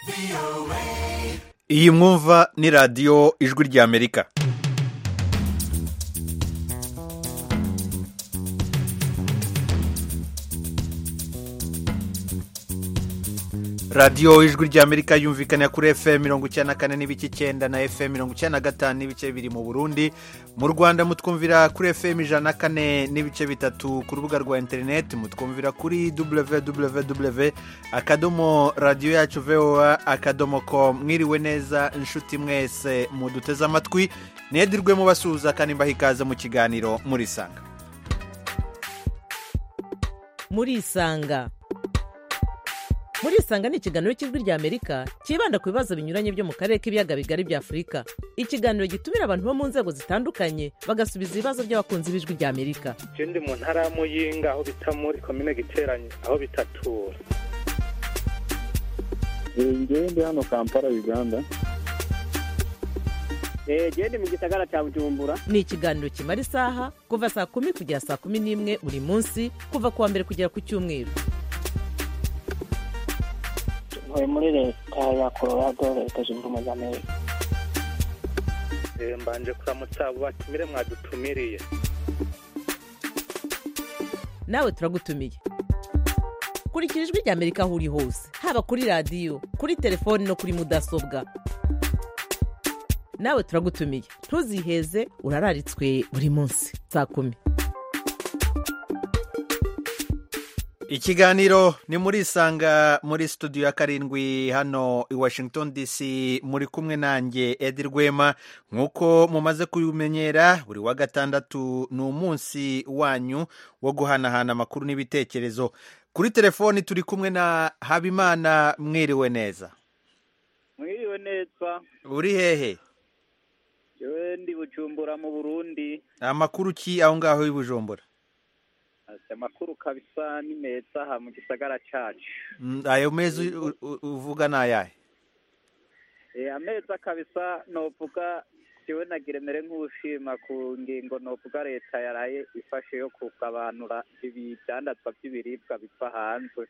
iyi mwumva ni radiyo ijwi ry'Amerika. radiyo ijwi ry'Amerika yumvikana kuri FM 94 n'ibice 9 na FM 95 n'ibice biri mu Burundi. Mu Rwanda mutwumvira kuri FM 104 n'ibice bitatu, ku rubuga rwa internet mutwumvira kuri www.radio-yacu.voa.com. Mwiriwe neza inshuti mwese muduteze amatwi, nedirwe mu basuza kandi mbaha ikaze mu kiganiro Murisanga. Murisanga ni ikiganiro cy'ijwi ry'Amerika kibanda ku bibazo binyuranye byo mu karere k'ibiyaga bigari bya Afurika. Ikiganiro gitumira abantu bo mu nzego zitandukanye bagasubiza ibibazo by'abakunzi b'ijwi ry'Amerika. Ndi mu ntara ya Muyinga aho bita muri commune Giteranye aho bitatura. Ndi hano Kampala Uganda. Ndi mu gisagara cya Bujumbura. Ni ikiganiro kimara isaha kuva saa 10 kugera saa 11 buri munsi, kuva kuwa mbere kugera ku cyumweru. Muri leta ya Colorado, leta zunze ubumwe za Amerika. Mbanje kuramutsa batumire mwadutumiriye. Nawe turagutumiye. Kurikira ijwi ry'Amerika aho uri hose, haba kuri radiyo, kuri telefoni no kuri mudasobwa. Nawe turagutumiye, ntuziheze, urararitswe buri munsi saa 10. Ikiganiro ni Murisanga, muri studio ya 7 hano i Washington DC. Muri kumwe nanjye Edi Rwema. Nkuko mumaze kubimenyera, buri wa gatandatu ni umunsi wanyu wo guhanahana amakuru n'ibitekerezo. Kuri telefoni turi kumwe na Habimana. Mwiriwe neza. Mwiriwe neza. Uri hehe? Ndi Bujumbura mu Burundi. Amakuru ki aho ngaho i Bujumbura? Amakuru kabisa ni meza ha mu gisagara cyacu. Ayo mezi uvuga nayahe? Ameza kabisa novuga jewe nagiremere nk'ushima ku ngingo novuga leta yaraye ifashe yo kugabanura ibidandazwa by'ibiribwa biva hanze.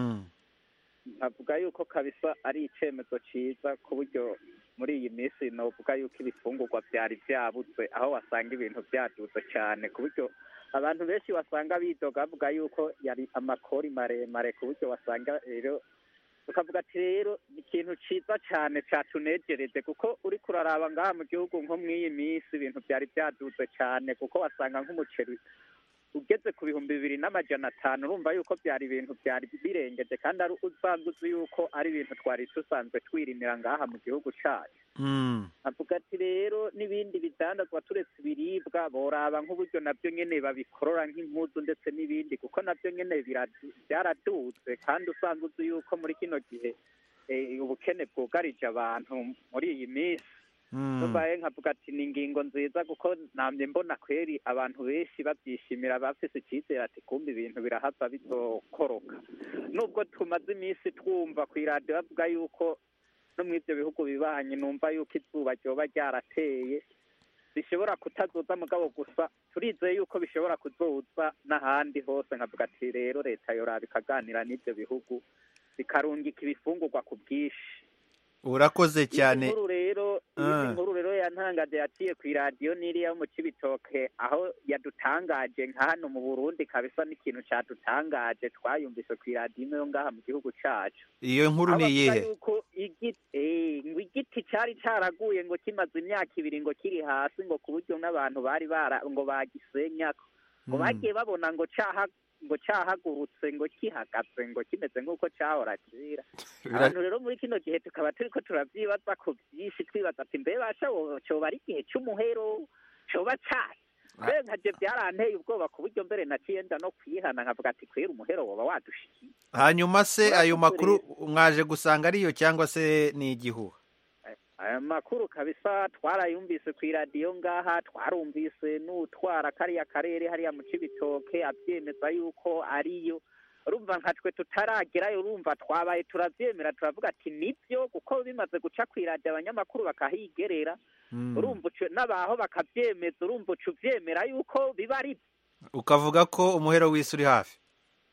Nkavuga yuko kabisa ari icemezo ciza ku buryo muri iyi minsi novuga yuko ibifungurwa byari byabuze, aho wasanga ibintu byaduze cyane ku buryo abantu benshi wasanga bidoga bavuga yuko yari amakori maremare, ku buryo wasanga rero ukavuga ati rero ni ikintu ciza cyane cyatunejereje, kuko uri kuraraba ngaha mu gihugu nko mw'iyi minsi ibintu byari byaduze cyane, kuko wasanga nk'umuceri ugeze ku 2,500, urumva yuko byari ibintu byari birengeje, kandi ari usanzwe uzi yuko ari ibintu twari dusanzwe twirimira ngaha mu gihugu cyacu. Avuga ati rero n'ibindi bidandazwa turetse ibiribwa boraba nk'uburyo nabyo nyene babikorora nk'impuzu ndetse n'ibindi, kuko nabyo nyene byaraduze, kandi usanzwe uzi yuko muri kino gihe ubukene bwugarije abantu muri iyi minsi. Nubaye nkavuga ati ni ingingo nziza, kuko namye mbona kweri abantu benshi babyishimira, bafise icyizere ati kumbe ibintu birahava bizokoroka. Nubwo tumaze iminsi twumva ku iradiyo bavuga yuko no mu ivyo bihugu bibanye numva yuko izuba ryoba ryarateye, bishobora kutazoza mugabo gusa turizeye yuko bishobora kuzoza n'ahandi hose. Nkavuga ati rero leta yoraba ikaganira n'ivyo bihugu bikarungika ibifungurwa ku bwinshi. Urakoze cyane. Inkuru rero yantangaje yaciye ku iradiyo n'iriya mu Cibitoke, aho yadutangaje nka hano mu Burundi kabisa, n'ikintu cyadutangaje twayumvise ku iradiyo imwe yo ngaha mu gihugu cyacu. Iyo nkuru ni iyihe? Ngo igiti cyari cyaraguye ngo kimaze imyaka 2 ngo kiri hasi, ngo ku buryo n'abantu bari ngo bagisenya, ngo bagiye babona ngo cyahagurutse ngo kihagaze ngo kimeze nk'uko cyahora kera. Abantu rero muri kino gihe tukaba turiko turavyibaza ko byinshi, twibaza ati mbe basha cyoba ari igihe cy'umuhero, cyoba cyari nkaje byaranteye ubwoba ku buryo mbere naciye nda no kwihana, nkavuga ati kwera umuhero woba wadushikiye. Hanyuma se ayo makuru mwaje gusanga ariyo cyangwa se ni igihuha? Aya makuru kabisa twarayumvise ku iradiyo ngaha, twarumvise n'utwara kariya karere hariya mu Cibitoke abyemeza yuko ariyo. Urumva nkatwe tutaragerayo, urumva twabaye turavyemera, turavuga ati nibyo, kuko bimaze guca ku iradiyo abanyamakuru bakahigerera. Urumva n'abaho bakavyemeza, urumva uvyemera yuko biba ari. Ukavuga ko umuhero w'isi uri hafi.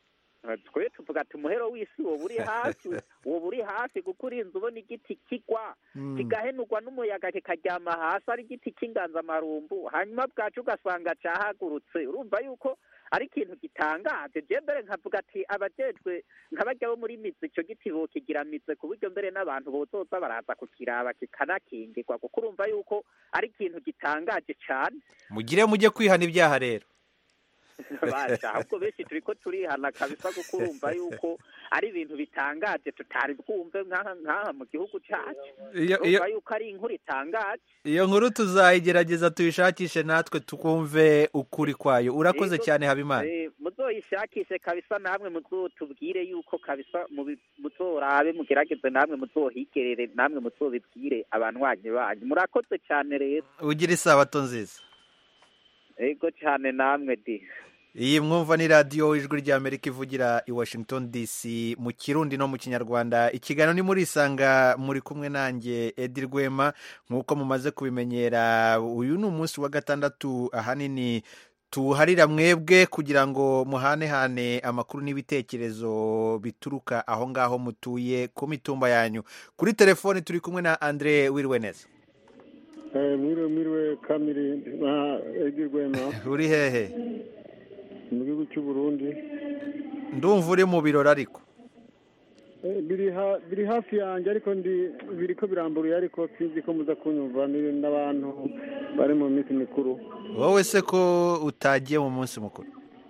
twe tuvuga ati umuhero w'isi wowe uri hafi kuko urinze ubona igiti kigwa kigahenurwa n'umuyaga kikaryama hasi ari igiti cy'inganzamarumbu hanyuma bwacu ugasanga cyahagurutse urumva yuko ari ikintu gitangaje je mbere nkavuga ati abajejwe nk'abajya bo muri mizi icyo giti bokigira mize ku buryo mbere n'abantu bozoza baraza kukiraba kikanakingirwa kuko urumva yuko ari ikintu gitangaje cyane mujye kwihana ibyaha rero basha ahubwo benshi turiko turihana kabisa kuko urumva yuko ari ibintu bitangaje tutari bwumve nk'aha mu gihugu cyacu urumva yuko ari inkuru itangaje iyo nkuru tuzayigerageza tuyishakishe natwe tukumve ukuri kwayo urakoze cyane Habimana muzoyishakishe kabisa namwe muzotubwire yuko kabisa muzorabe mugerageze namwe muzohigerere namwe muzobibwire abanywanyi banyu murakoze cyane rero ugira isabato nziza ego cyane namwe di iyi mwumva ni radiyo ijwi ry'Amerika ivugira i Washington DC mu Kirundi no mu Kinyarwanda ikiganiro ni muri isanga muri kumwe nanjye Edi Rwema nk'uko mumaze kubimenyera uyu ni umunsi wa gatandatu ahanini tuharira mwebwe kugira ngo muhanehane amakuru n'ibitekerezo bituruka aho ngaho mutuye ku mitumba yanyu kuri telefoni turi kumwe na Andre Wirweneza mwiriwe Kamiri na Edi Rwema uri hehe mu gihugu cy'u Burundi ndumva uri mu birori ariko biri hafi yanjye ariko biriko birambuye ariko sinzi ko muza kunyumva n'abantu bari mu minsi mikuru wowe se ko utagiye mu munsi mukuru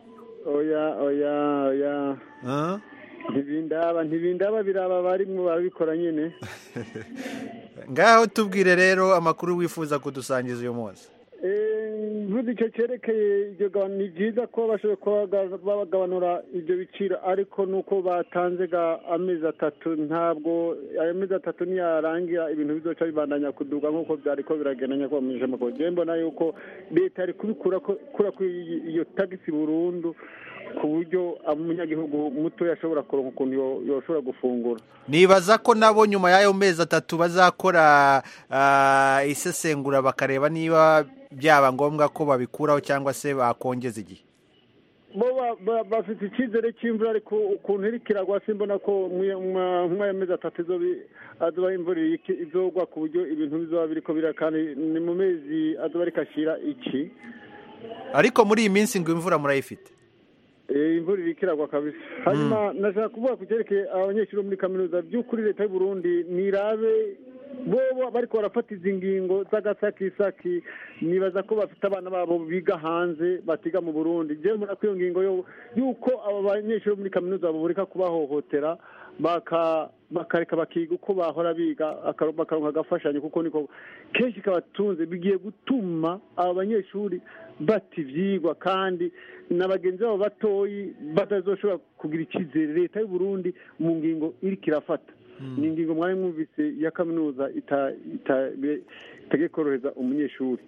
oya ntibindaba biraba barimwo babikora nyine ngaho tubwire rero amakuru wifuza kudusangiza uyu munsi mvuze icyo cyerekeye iryo ni byiza ko bashoboye kuba bagabanura ibyo biciro ariko nuko batanze amezi atatu ntabwo ayo mezi atatu niyarangira ibintu bizoca bibandanya kuduga nk'uko byari ko biragenda nyako bamije amakuru njyewe mbona yuko leta yari kubikura iyo tagisi burundu ku buryo umunyagihugu muto yashobora kuronka ukuntu yoshobora gufungura nibaza ko nabo nyuma y'ayo mezi atatu bazakora isesengura bakareba niba byaba ngombwa ko babikuraho cyangwa se bakongeza igihe bo bafite icyizere cy'imvura ariko ukuntu iri kiragwa simbona ko nk'ayo mezi atatu azoba imvura izogwa ku buryo ibintu bizoba biriko bira kandi ni mu mezi azoba rikashyira iki ariko muri iyi minsi ngo imvura murayifite imvura iri kiragwa kabisa hanyuma nashaka kuvuga ku cyerekeye abanyeshuri muri kaminuza by'ukuri leta y'u Burundi nirabe bo bariko barafata izi ngingo z'agasakisaki nibaza ko bafite abana babo biga hanze batiga mu Burundi je muri iyo ngingo yuko abo banyeshuri muri kaminuza baburika kubahohotera bakareka bakiga uko bahora biga bakaronka agafashanyo kuko niko kenshi kabatunze bigiye gutuma aba banyeshuri bata ivyigwa kandi na bagenzi babo batoyi batazoshobora kugira icyizere leta y'u Burundi mu ngingo iri kirafata ni ingingo mwari mwumvise ya kaminuza itagiye korohereza umunyeshuri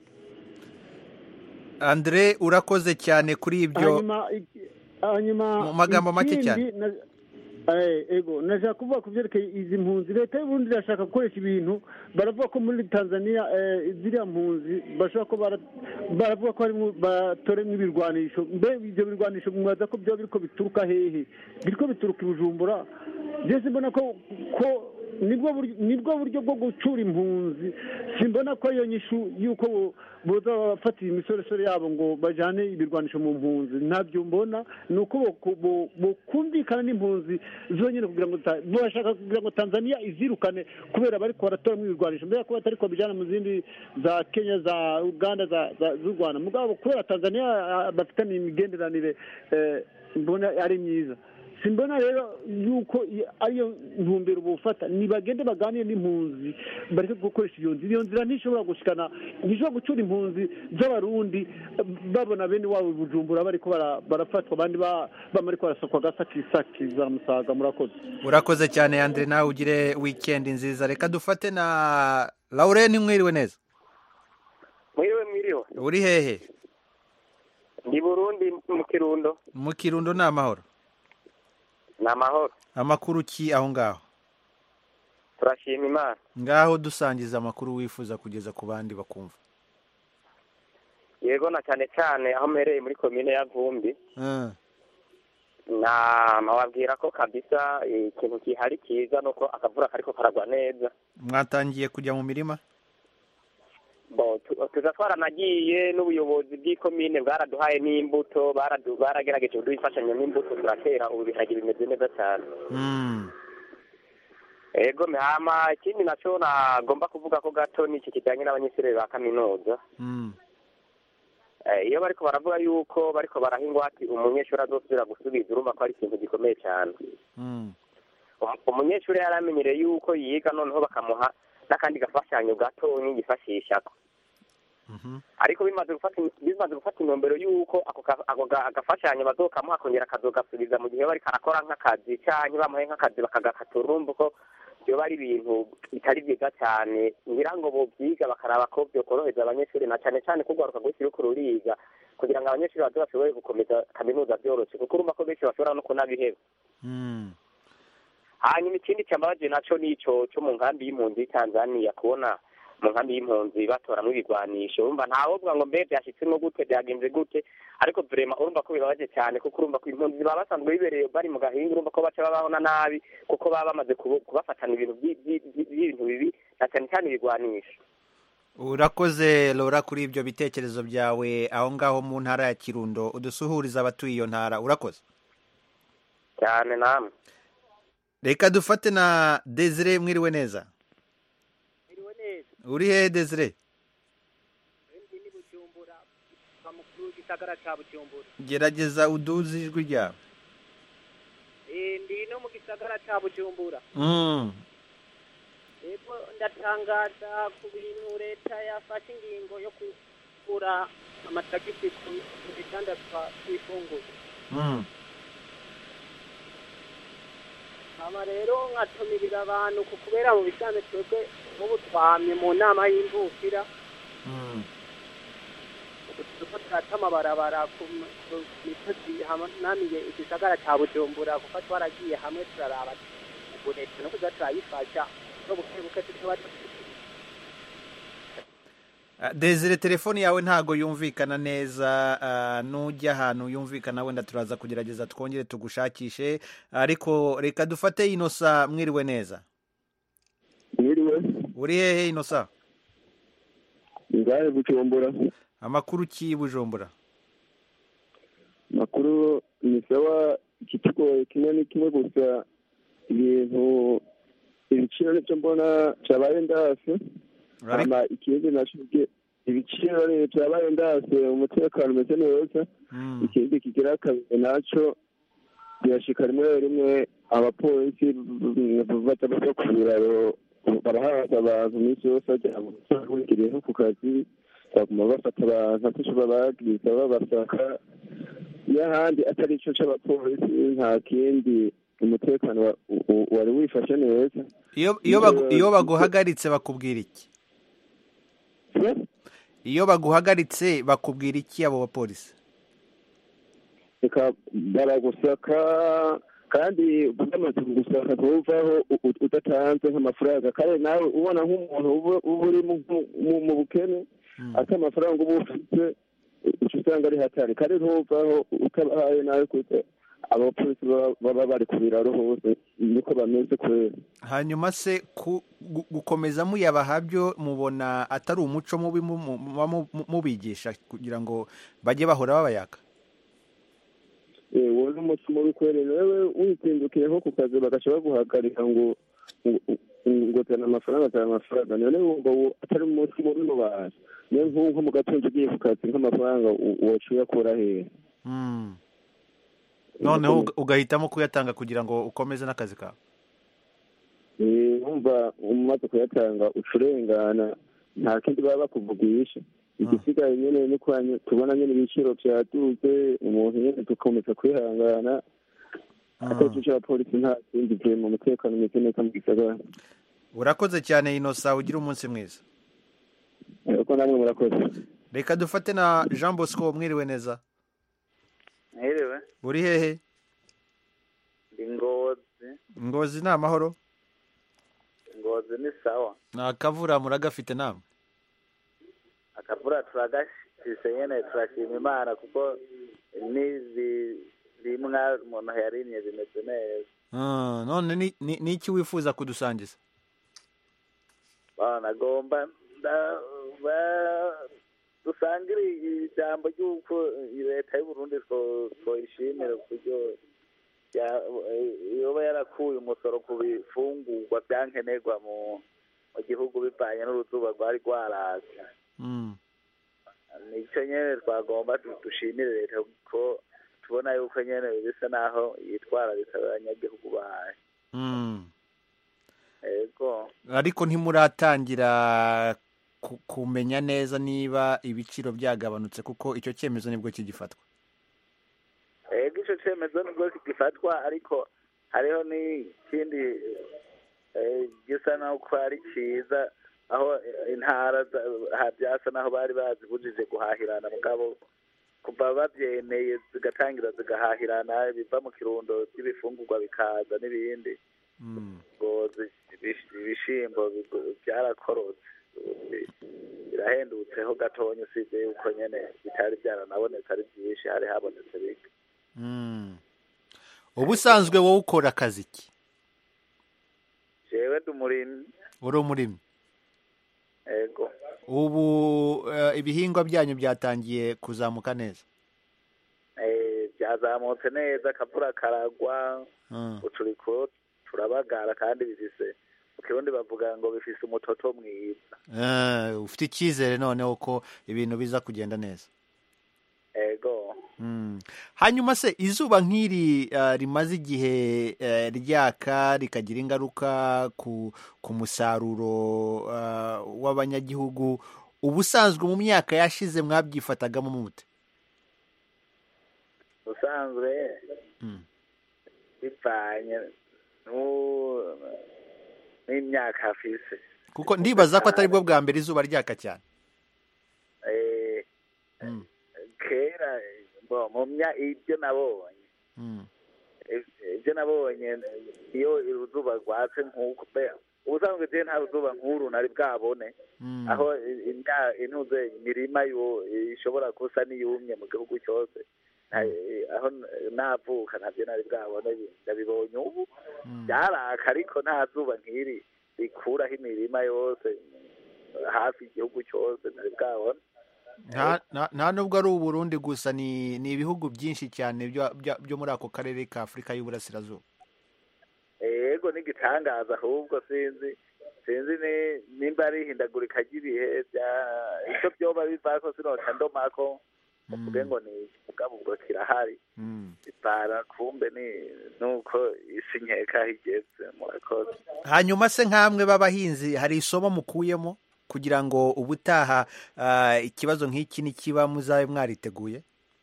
Andre urakoze cyane kuri ibyo hanyuma mu magambo make cyane ego nashaka kuvuga ku byerekeye izi mpunzi leta y'u Burundi irashaka gukoresha ibintu baravuga ko muri Tanzania ziriya mpunzi bashobora ko baravuga ko harimo batoremo ibirwanisho mbe ibyo birwanisho mwaza ko byo biriko bituruka hehe biriko bituruka i Bujumbura byese mbona ko nibwo buryo bwo gucura impunzi simbona ko iyo nyishu yuko boza bafatira imisoresore yabo ngo bajane ibirwanisho mu mpunzi ntabyo mbona ni uko bokumvikana n'impunzi zonyine kugira ngo bashaka kugira ngo Tanzania izirukane kubera bariko baratoramo ibirwanisho mbere ko batari ko bijana mu zindi za Kenya za Uganda z'u Rwanda mugabo kubera Tanzania bafitanye imigenderanire mbona ari myiza simbona rero yuko ariyo ntumbero bufata nibagende baganire n'impunzi bareke gukoresha iyo nzira ntishobora gushikana ntishobora gucura impunzi z'abarundi babona bene wabo Bujumbura bariko barafatwa abandi bamariko barasakwa gasakisaki za Musaga urakoze cyane Andre nawe ugire weekend nziza reka dufate na Laurent mwiriwe neza mwiriwe uri hehe ndi Burundi mu Kirundo ni amahoro n'amahoro amakuru ki aho ngaho turashima Imana ngaho dusangiza amakuru wifuza kugeza ku bandi bakumva yego na cyane aho mpereye muri komine ya Vumbi wabwira ko kabisa ikintu kihari kiza nuko akavura kariko karagwa neza. Mwatangiye kujya mu mirima? Tuza twaranagiye n'ubuyobozi bw'ikomine bwaraduhaye n'imbuto, baragerageje kudufashanya n'imbuto turatera, ubu biharage bimeze neza cyane. Ego mihama, ikindi naco nagomba kuvuga ko gato ni iki kijyanye n'abanyeshuri ba kaminuza. Iyo bariko baravuga yuko bariko barahingwa ati umunyeshuri azosubira gusubiza, urumva ko ari ikintu gikomeye cyane. Umunyeshuri yaramenyereye yuko yiga, noneho bakamuha n'akandi gafashanyo gato nk'igifashisha. Ariko bimaze gufata intumbero yuko ako gafashanyo bazokamuha kongera akazogasubiza mu gihe bari karakora nk'akazi, canke bamuhe nk'akazi bakagakatura, urumva ko byoba ari ibintu bitari byiza cyane. ngira ngo bobyiga bakaraba ko byokoroheza abanyeshuri, na cyane cyane kugaruka gushyira uko ruriga, kugira ngo abanyeshuri baze bashobore gukomeza kaminuza byoroshye, kuko urumva ko benshi bashobora no kunabiheba. Hanyuma ikindi cyambabaje naco nico cyo mu nkambi y'impunzi Tanzania, kubona mu nkambi y'impunzi batoramwo ibigwanisho. Urumva ntawovuga ngo mbe byashitsemo gute, byagenze gute, ariko vrema urumva ko bibabaje cyane, kuko urumva ko impunzi baba basanzwe bibereye bari mu gahinga, urumva ko baca babaho na nabi, kuko baba bamaze kubafatana ibintu by'ibintu bibi, na cyane cyane ibigwanisho. Urakoze Laura kuri ibyo bitekerezo byawe aho ngaho mu ntara ya Kirundo, udusuhuriza abatuye iyo ntara. Urakoze cyane. Namwe reka dufate na Desire. Mwiriwe neza? Uri he Desire? Ndi Bujumbura, mukuru gisagara ca Bujumbura. Gerageza uduze ijwi ryawe. Ndi no mu gisagara ca Bujumbura. Ego ndatangaza ku bintu leta yafashe ingingo yo kugura amatagisi ku bitandazwa by'ifunguro. Ama rero nkatumirira abantu kubera mu bisanzwe twebwe mubu twamye mu nama y'imvukira. Tuko turatama barabara ku misozi namiye igisagara ca Bujumbura, kuko twaragiye hamwe turaraba ubunetse no kuza turayifasha no bukebuke tutaba. Desire, telefoni yawe ntago yumvikana neza, nujya ahantu yumvikana wenda turaza kugerageza twongere tugushakishe, ariko reka dufate Innocent. Mwiriwe neza? Mwiriwe. Uri hehe Innocent? Ngahe Bujumbura. Amakuru ki Bujumbura? Makuru ni sawa, ikitugoye kimwe gusa ibintu ibiciro n'ibyo mbona cyabaye ndase. Ama ikindi nashubye ibiciro rero cyabaye ndase, umutekano umeze neza. Ikindi kigira kabiri naco birashika rimwe abapolisi batabaza ku biraro, barahaza abantu iminsi yose ajya mu ku kazi, baguma bafata abantu atashobora bagiriza babasaka. Y'ahandi atari ico c'abapolisi nta kindi, umutekano wari wifashe neza. Iyo baguhagaritse bakubwira iki? Iyo baguhagaritse bakubwira iki abo bapolisi? Eka baragusaka, kandi bamaze kugusaka kuvaho udatanze nk'amafaranga, kandi nawe ubona nk'umuntu uba uri mu bukene ati amafaranga uba ufite usanga ari hatari, kandi ntuvaho utabahaye nawe kuko abapolisi baba bari ku biraro hose, niko bameze kubera. Hanyuma se gukomeza muyabaha byo mubona atari umuco mubi mubigisha kugira ngo bajye bahora babayaka? Wowe n'umuco mubi kwere, wewe witindukiye nko ku kazi bagaca baguhagarika ngo tana amafaranga, none wumva atari umuco mubi mu bantu. Niyo nko mu gatondo ugiye ku kazi nk'amafaranga woca uyakura hehe? Noneho ugahitamo kuyatanga kugira ngo ukomeze n'akazi kawe. Umva umaze kuyatanga ucurengana, nta kindi baba bakuvugisha. Igisigaye nyene ni kwanye tubona nyene ibiciro byaduze, umuntu nyene tukomeza kwihangana. Atacyo cya polisi nta kindi bye mu mutekano umeze neza mu gisagara. Urakoze cyane Innocent, ugira umunsi mwiza. Uko namwe murakoze. Reka dufate na Jean Bosco. Mwiriwe neza? Mwiriwe. Uri hehe? Ngozi ni amahoro? Ngozi ni sawa. Akavura muragafite namwe? Akavura turagashise nyene, turashima Imana kuko nizi rimwe umuntu yarimye bimeze neza. None ni iki wifuza kudusangiza? Nagomba dusangire ijambo ry'uko leta y'u Burundi twoyishimira uburyo yoba yarakuye umusoro ku bifungurwa byankenerwa mu gihugu bivanye n'uruzuba rwari rwaraza. Nicyo nyene twagomba dushimire leta ko tubona yuko nyene bisa naho yitwararitse abanyagihugu bayo. Ego. Ariko ntimuratangira kumenya neza niba ibiciro byagabanutse kuko icyo cyemezo nibwo kigifatwa. Ego icyo cyemezo nibwo kigifatwa, ariko hariho n'ikindi gisa naho ko ari cyiza, aho intara byasa naho bari bazibujije guhahirana mugabo kuva babyemeye zigatangira zigahahirana biva mu kirundo by'ibifungurwa bikaza n'ibindi. Ibishimbo byarakorotse birahendutseho gatonya, usibye yuko nyene bitari byaranabonetse ari byinshi, hari habonetse bike. Ubusanzwe wowe ukora akazi ki? Jewe ndi umurimyi. Uri umurimyi? Ego. Ubu ibihingwa byanyu byatangiye kuzamuka neza? Byazamutse neza, akavura karagwa, uturiko turabagara kandi bifise mu Kirundi bavuga ngo bifise umutoto mwiza. Ufite icyizere noneho ko ibintu biza kugenda neza? Ego. Hanyuma se izuba nk'iri rimaze igihe ryaka rikagira ingaruka ku musaruro w'abanyagihugu, ubusanzwe mu myaka yashize mwabyifatagamo mute? Ubusanzwe bivanye n'imyaka afise, kuko ndibaza ko atari bwo bwa mbere izuba ryaka cyane. Kera ibyo nabonye iyo uruzuba rwatse nk'uko ubusanzwe je nta ruzuba nk'uru nari bwabone, aho imirima ishobora gusa n'iyumye mu gihugu cyose, aho navuka ntabyo nari bwabone. Ndabibonye ubu byaraka, ariko nta zuba nk'iri rikuraho imirima yose hafi igihugu cyose nari bwabone. Nta nubwo ari Uburundi gusa, ni ibihugu byinshi cyane byo muri ako karere ka Afurika y'Uburasirazuba. Ego n'igitangaza, ahubwo sinzi nimba ari ihindagurika ry'ibihe icyo byoba bivako sinoca ndomako uvuge ngo ni mugabo ubwo kirahari. Ipara kumbe nuko isi nkeka higeze. Murakoze. Hanyuma se nk'amwe b'abahinzi hari isomo mukuyemo kugira ngo ubutaha ikibazo nk'iki nikiba muzabe mwariteguye?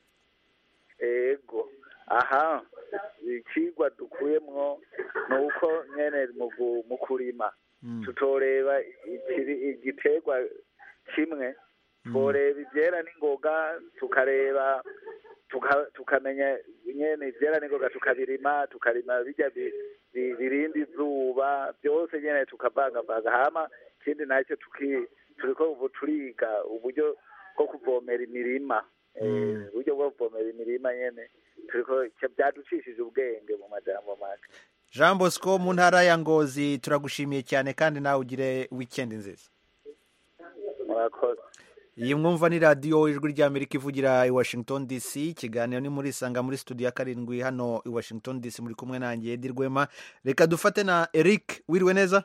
Ego, aha ikigwa dukuyemwo ni uko nyene mu kurima tutoreba igiterwa kimwe, tworeba ivyera n'ingoga, tukareba tukamenya nyene ivyera n'ingoga, tukarima bijya birinda izuba, byose nyene tukavangavanga. Hama ikindi nacyo turiko ubu turiga uburyo bwo kuvomera imirima, uburyo bwo kuvomera imirima nyene turiko byaducishije ubwenge mu majambo make. Jean Bosco mu ntara ya Ngozi, turagushimiye cyane kandi nawe ugire weekend nziza. Murakoze. Iyi mwumva ni radiyo ijwi ry'Amerika ivugira i Washington DC. Ikiganiro ni muri Sanga muri studio ya 7 hano i Washington DC, muri kumwe nanjye Edi Rwema. Reka dufate na Eric. Wiriwe neza?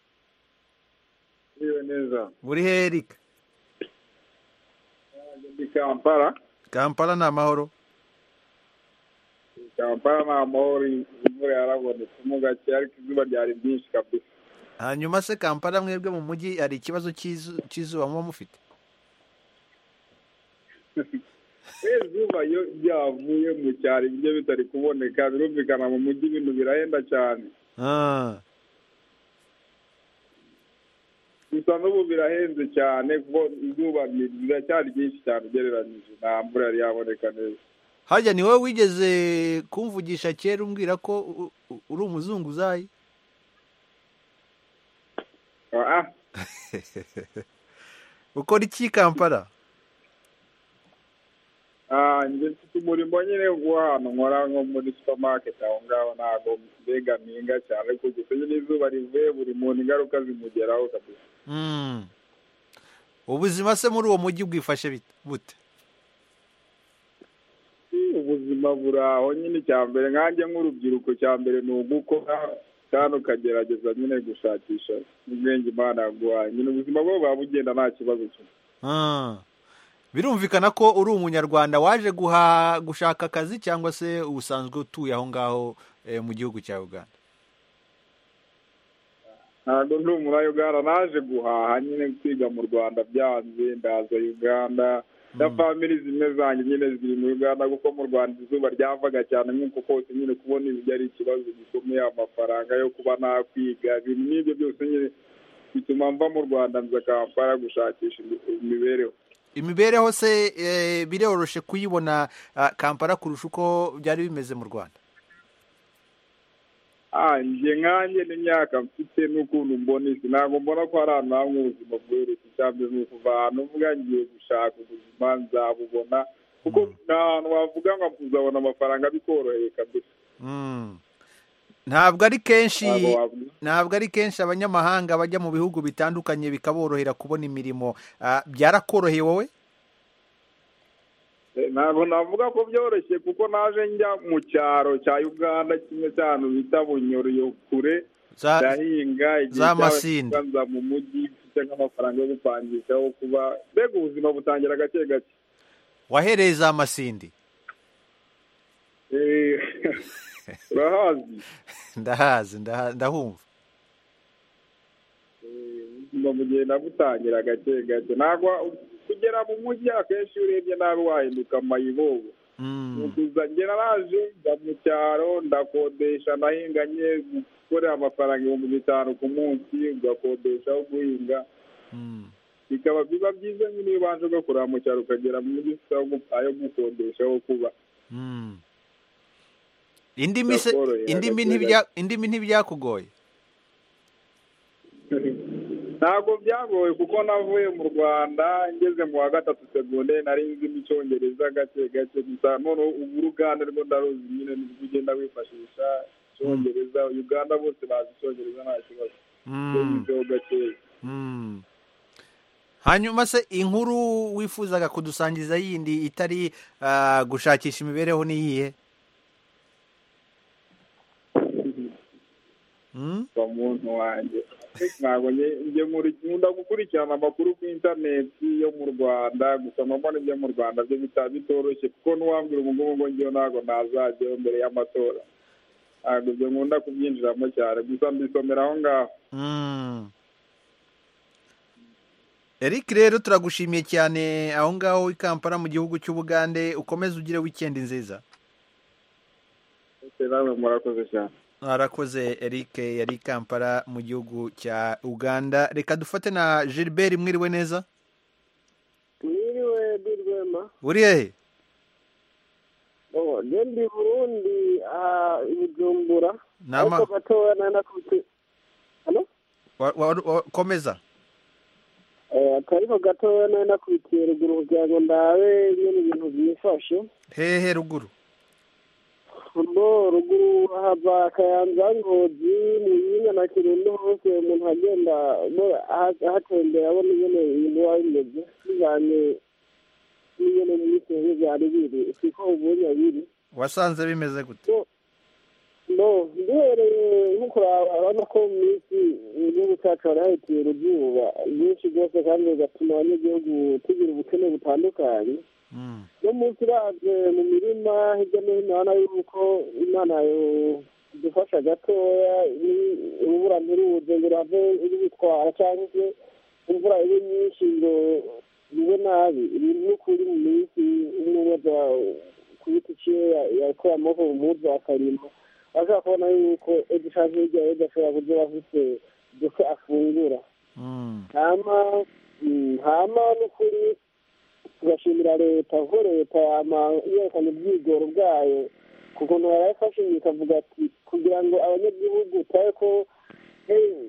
Wiriwe neza. Uri he Eric? Ndi Kampala. Kampala ni amahoro? Kampala ni amahoro, imvura yarabonetse mu gake ariko izuba ryari ryinshi kabisa. Hanyuma se Kampala mwebwe mu mujyi hari ikibazo cy'izuba muba mufite? Izuba iyo ryavuye mu cyaro ibyo bitari kuboneka, birumvikana mu mujyi ibintu birahenda cyane. Gusa n'ubu birahenze cyane kuko izuba riracyari ryinshi cyane ugereranyije, nta mvura yari yaboneka neza. Hajya ni wowe wigeze kumvugisha kera umbwira ko uri umuzunguzayi? Ah. Ukora iki Kampala? njye mfite umurimo nyine w'ahantu nkora nko muri supermarket aho ngaho ntabwo mbega mpinga cyane ariko gusa nyine izuba rivuye buri muntu ingaruka zimugeraho kabisa. ubuzima se muri uwo mujyi bwifashe bute? ubuzima buri aho nyine, icya mbere nkanjye nk'urubyiruko, cya mbere ni ugukora kandi ukagerageza nyine gushakisha ubwenge Imana yaguhaye, nyine ubuzima bwo buba bugenda nta kibazo cyose. Birumvikana ko uri umunyarwanda waje gushaka akazi cyangwa se usanzwe utuye aho ngaho mu gihugu cya Uganda? Ntabwo ndi umunyayuganda, naje guhaha nyine kwiga mu Rwanda byanze ndaza Uganda na family zimwe zanjye nyine ziri mu Uganda kuko mu Rwanda izuba ryavaga cyane nk'uko kose nyine kubona ibyo ari ikibazo gikomeye, amafaranga yo kuba nakwiga ibintu n'ibyo byose nyine bituma mva mu Rwanda nza Kampala gushakisha imibereho. Imibereho se biroroshe kuyibona Kampala kurusha uko byari bimeze mu Rwanda? Njye nkanjye n'imyaka mfite n'ukuntu mbona isi ntabwo mbona ko hari ahantu hamwe ubuzima bworoshye, cyangwa ni ukuva ahantu uvuga ngiye gushaka ubuzima nzabubona kuko nta hantu wavuga ngo uzabona amafaranga bikoroheye kabisa. Ntabwo ari kenshi abanyamahanga bajya mu bihugu bitandukanye bikaborohera kubona imirimo. Byarakoroheye wowe? Ntabwo navuga ko byoroshye kuko naje njya mu cyaro cya Uganda, kimwe cy'ahantu bita Bunyoro kure, ndahinga igihe nza mu mujyi mfite nk'amafaranga yo gupangisha aho kuba, mbega ubuzima butangira gake gake. Wahereye za Masindi? Urahazi? Ndahazi, ndahumva. Ubuzima bugenda butangira gake gake, ntabwo kugera mu mujyi akenshi urebye nabi wahinduka amayibobo. Nukuza ngera naje njya mu cyaro ndakodesha, nahinganye gukorera amafaranga 5,000 ku munsi, ugakodesha aho guhinga. Bikaba biba byiza nyine iyo ubanje ugakorera mu cyaro ukagera mu mujyi ayo gukodesha aho kuba. Indimi ntibyakugoye? Ntabwo byagoye kuko navuye mu Rwanda ngeze mu wa 3 segondaire nari nzi Icyongereza gake gake gusa none ubu Uganda rwo ndaruzi nyine nibwo ugenda wifashisha Icyongereza. Uganda bose bazi Icyongereza nta kibazo. Hanyuma se inkuru wifuzaga kudusangiza yindi itari gushakisha imibereho ni iyihe? Umuntu wanjye ntabwo njye nkunda gukurikirana amakuru ku interineti yo mu Rwanda, gusa mbona ibyo mu Rwanda byo bitoroshye kuko n'uwambwira ubu ngubu ngo njyewe ntabwo nazajyayo mbere y'amatora, ntabwo ibyo nkunda kubyinjiramo cyane, gusa mbisomera aho ngaho. Eric rero turagushimiye cyane aho ngaho i Kampala mu gihugu cy'Ubugande, ukomeze ugire weekend nziza. Namwe murakoze cyane. Arakoze Eric yari Kampala mu gihugu cya Uganda. Reka dufate na Gilbert. Mwiriwe neza? Mwiriwe Birwema. Uri hehe? Ndi Burundi, Bujumbura. Nama gatoya nanakuti. Halo? Komeza. Akariko gatoya nanakuti ruguru kugira ngo ndabe nyine ibintu byifashe. Hehe ruguru? Ruguru hava Kayanza, Ngozi, Muyinga na Kirundo, hose umuntu agenda ahatembera abona nyine ibintu biba bimeze bijyanye n'ibintu by'ibitenge byari biri siko ubonye biri. Wasanze bimeze gute? Duhereye nko urabona ko mu minsi igihugu cyacu harahitiye uruzuba byinshi rwose kandi bigatuma abanyagihugu tugira ubukene butandukanye. No munsi uraje mu mirima hirya no hino hano yuko Imana idufasha gatoya, urubura ntiruze ngo urave ibitwara cyangwa se imvura ibe nyinshi ngo bibe nabi. Ibintu n'ukuri mu minsi umwuga ku biti ciye yakora amaboko mu muzi akarima, ashobora kubona yuko ejo cyangwa hirya ejo ashobora kuza afite duke afungura. Hama n'ukuri tugashimira leta ko leta yerekana ubwigoro bwayo ku kuntu yarayifashe ikavuga ati kugira ngo abanyagihugu turabe ko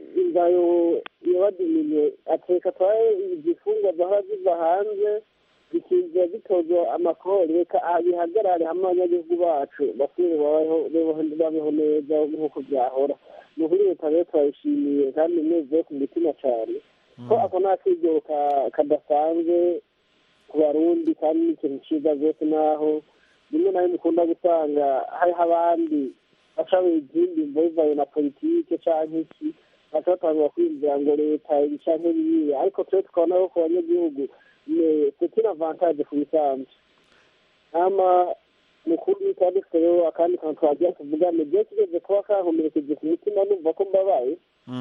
inzara yabadiminiye, ateka turabe izifungwa zahora ziva hanze bikiza bitozwa amakori reka bihagarare hamwe abanyagihugu bacu basubire babeho neza nk'uko byahora ni ukuri leta rero turayishimiye kandi nezewe ku mutima cyane ko ako nta kigero kadasanzwe ku barundi kandi n'ikintu cyiza rwose naho rimwe na rimwe ukunda gusanga hariho abandi bashabuye izindi mvo bivaye na politike cyangwa iki baca batangura kwinjira ngo leta ibi canke biriya ariko twe tukabona ko ku banyagihugu c'est une avantage ku bisanzwe ama mukuru kandi dufite rero akandi kantu twagiye tuvugane byose kigeze kuba kankomerekeje ku mutima numva ko mbabaye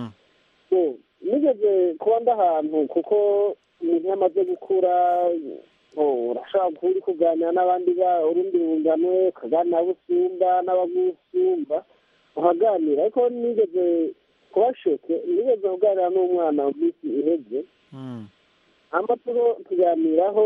nigeze kuba ndahantu kuko umuntu yamaze gukura urashobora kuba uri kuganira n'abandi urundi rungano ukaganira abo usumba n'abagusumba uhaganira ariko nigeze kubashoke nigeze kuganira n'umwana mu minsi iheze hama tuganiraho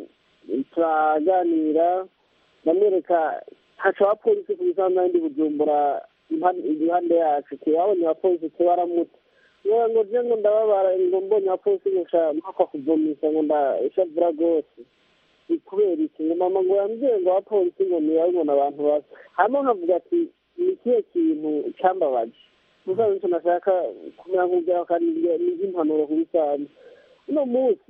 turaganira ndamwereka haca abapolisi ku bisanzwe n'indi Bujumbura impande yacu babonye abapolisi baramutse ngo je ngo ndababara ngo mbonye abapolisi gusa mpaka kuvomisa ngo ndashavura rwose kubera iki ngo mama ngo yambwiye ngo abapolisi ngo ntibabibona abantu basa hama nkavuga ati ni ikihe kintu cyambabaje muzabe nicyo nashaka kumera nk'ubyaho kandi ni nk'impanuro ku bisanzwe uno munsi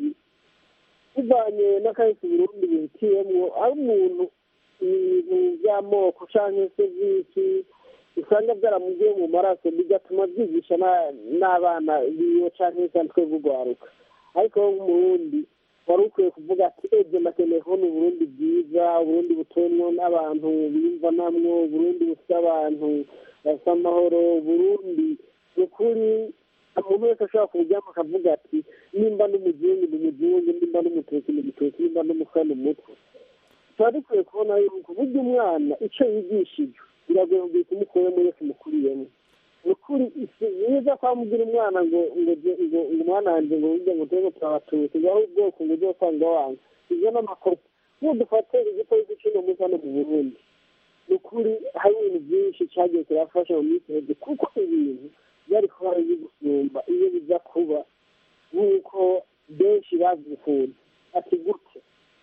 bivanye n'akahise Burundi bihitiyemwo ari umuntu ibintu by'amoko canke se vy'iki usanga byaramugiye mu maraso bigatuma byigisha n'abana biwe canke se twebwe urwaruka ariko nk'umurundi wari ukwiye kuvuga ati ejo nakeneye kubona uburundi bwiza uburundi butemwo n'abantu biyumva namwo uburundi bufite abantu bafite amahoro uburundi ni ukuri umuntu wese ashobora kubujyamo akavuga ati nimba n'umuzungu ni umuzungu nimba n'umututsi ni umututsi nimba n'umutwa ni umutwe tuba dukwiye kubona yuko burya umwana icyo yigishijwe biragoye kugira umukuremo yose umukuriyemo ni ukuri niza kwamubwira umwana ngo umwana wanjye ngo burya ngo turebe turabatutsi ngo aho ubwoko ngo ujye usanga wanga ibyo n'amakosa dufate igipolisi cy'uno munsi hano mu Burundi ni ukuri hari ibintu byinshi cyagiye kirafasha mu minsi iheze kuko ibintu byari kuba biri gusumba iyo bijya kuba nk'uko benshi bazifunze ati gutya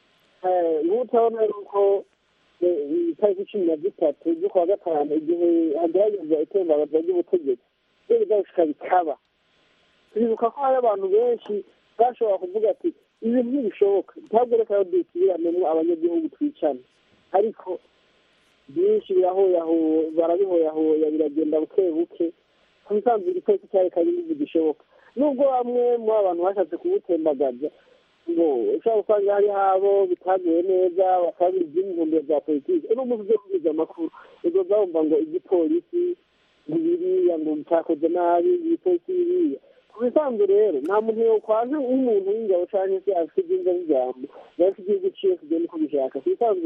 nk'utabona yuko itariki 13 z'ukwa gatanu igihe hageragezwa itembagaza ry'ubutegetsi iyo bizashika bikaba turibuka ko hari abantu benshi bashobora kuvuga ati ibintu ntibishoboka ntabwo reka yo dusubiranemo abanyagihugu twicana ariko byinshi barabihoyahoya biragenda buke buke ku bisanzwe igipolisi cyari kandi gishoboka nubwo bamwe mu abantu bashatse kubutembagaza ngo ushobora gusanga hari habo bitaguye neza bakabira iby'intumbero za politiki uno munsi byo kubiza amakuru ubwo bwumva ngo igipolisi biriya ngo mutakoze nabi igipolisi biriya ku bisanzwe rero nta muntu yokwaje nk'umuntu w'ingabo cyangwa se afite iby'inzabijambo bafite igihugu ciwe kugenda uko bishaka ku bisanzwe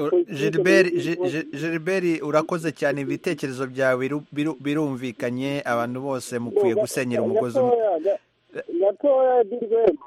Gilbert urakoze cyane ibitekerezo byawe birumvikanye abantu bose mukwiye gusenyera umugozi gatoya dirwema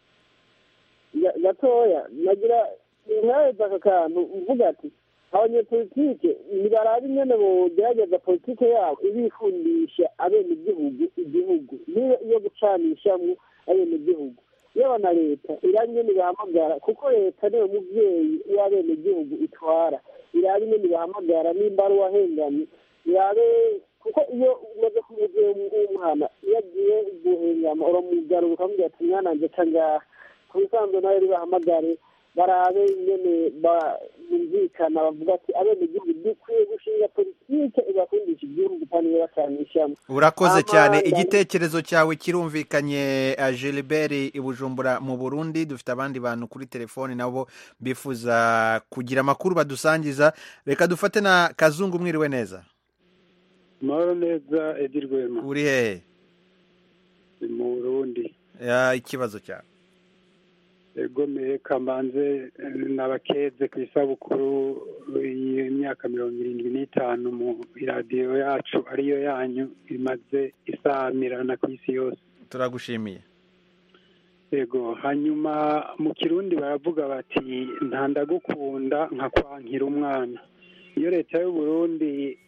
gatoya nagira nkareza aka kantu mvuga ati abanyepolitike nibarabe nyene bogerageza politike yabo ibifundisha igihugu niyo gucanishamwo abenegihugu yaba na leta iranye nibahamagara kuko leta niyo muvyeyi w'abenegihugu itwara irabe nyene nibahamagara nimba ari uwahengamye irabe kuko iyo umaze kumuvyeyi w'umwana iyo agiye guhengama uramugarura ukamubwira ati mwana wanje ca ngaha ku bisanzwe nawe ribahamagare barabe nyene bumvikana bavuga ati abenegihugu dukwiye gushinga politike ibakundisha igihugu kandi bacanishamo urakoze cyane igitekerezo cyawe kirumvikanye Gilbert i Bujumbura mu Burundi dufite abandi bantu kuri telefone nabo bifuza kugira amakuru badusangiza reka dufate na Kazungu mwiriwe neza mahoro neza Edirwema uri hehe mu Burundi ikibazo cyawe egomeye kamanze n'abakeze ku isabukuru y'imyaka 75 mu iradiyo yacu ariyo yanyu imaze isamirana ku isi yose turagushimiye yego hanyuma mu kirundi baravuga bati ntandagukunda nka kwankira umwana iyo leta y'u Burundi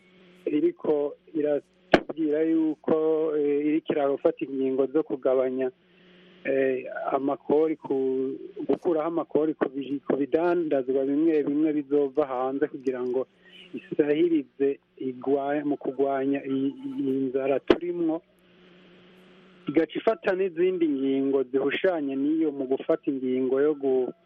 iriko iratubwira yuko iriko irafata ingingo zo kugabanya amakori gukuraho amakori ku bidandazwa bimwe bimwe bizova hanze kugira ngo isahirize mu kurwanya iyi nzara turimwo, igaca ifata n'izindi ngingo zihushanye n'iyo mu gufata ingingo yo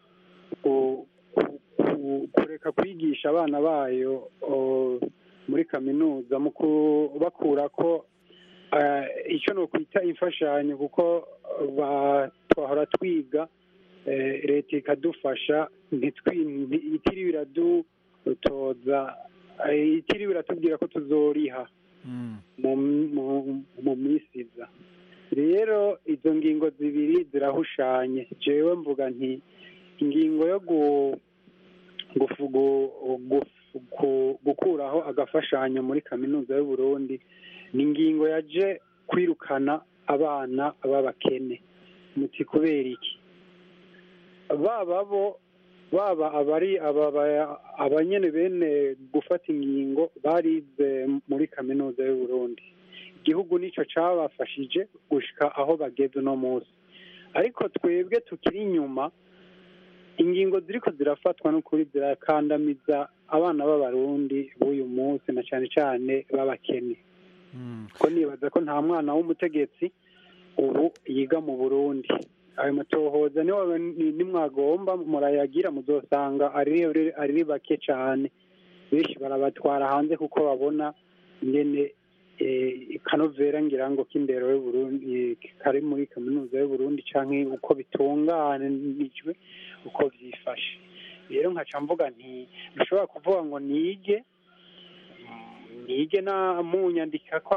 kureka kwigisha abana bayo muri kaminuza mu kubakura ko icyo ni ukwita imfashanyo, kuko twahora twiga leta ikadufasha itiriwe iradutoza, itiriwe iratubwira ko tuzoriha mu minsi iza. Rero izo ngingo zibiri zirahushanye. jewe mvuga nti ingingo yo gukuraho agafashanyo muri kaminuza y'u Burundi ni ingingo yaje kwirukana abana b'abakene. muti kubera iki? baba abanyene bene gufata ingingo barize muri kaminuza y'u Burundi, igihugu nico cabafashije gushika aho bageze uno munsi. ariko twebwe tukiri inyuma, ingingo ziriko zirafatwa n'ukuri zirakandamiza abana b'abarundi b'uyu munsi, na cyane cyane b'abakene. ko nibaza ko nta mwana w'umutegetsi ubu yiga mu Burundi. ayo matohoza nimwagomba murayagira, muzosanga ari bake cyane. benshi barabatwara hanze kuko babona ingene kanovera ngira ngo k'indero y'u Burundi kari muri kaminuza y'u Burundi canke uko bitunganijwe uko vyifashe. rero nkaca mvuga nti bishobora kuvuga ngo nige na munyandika ko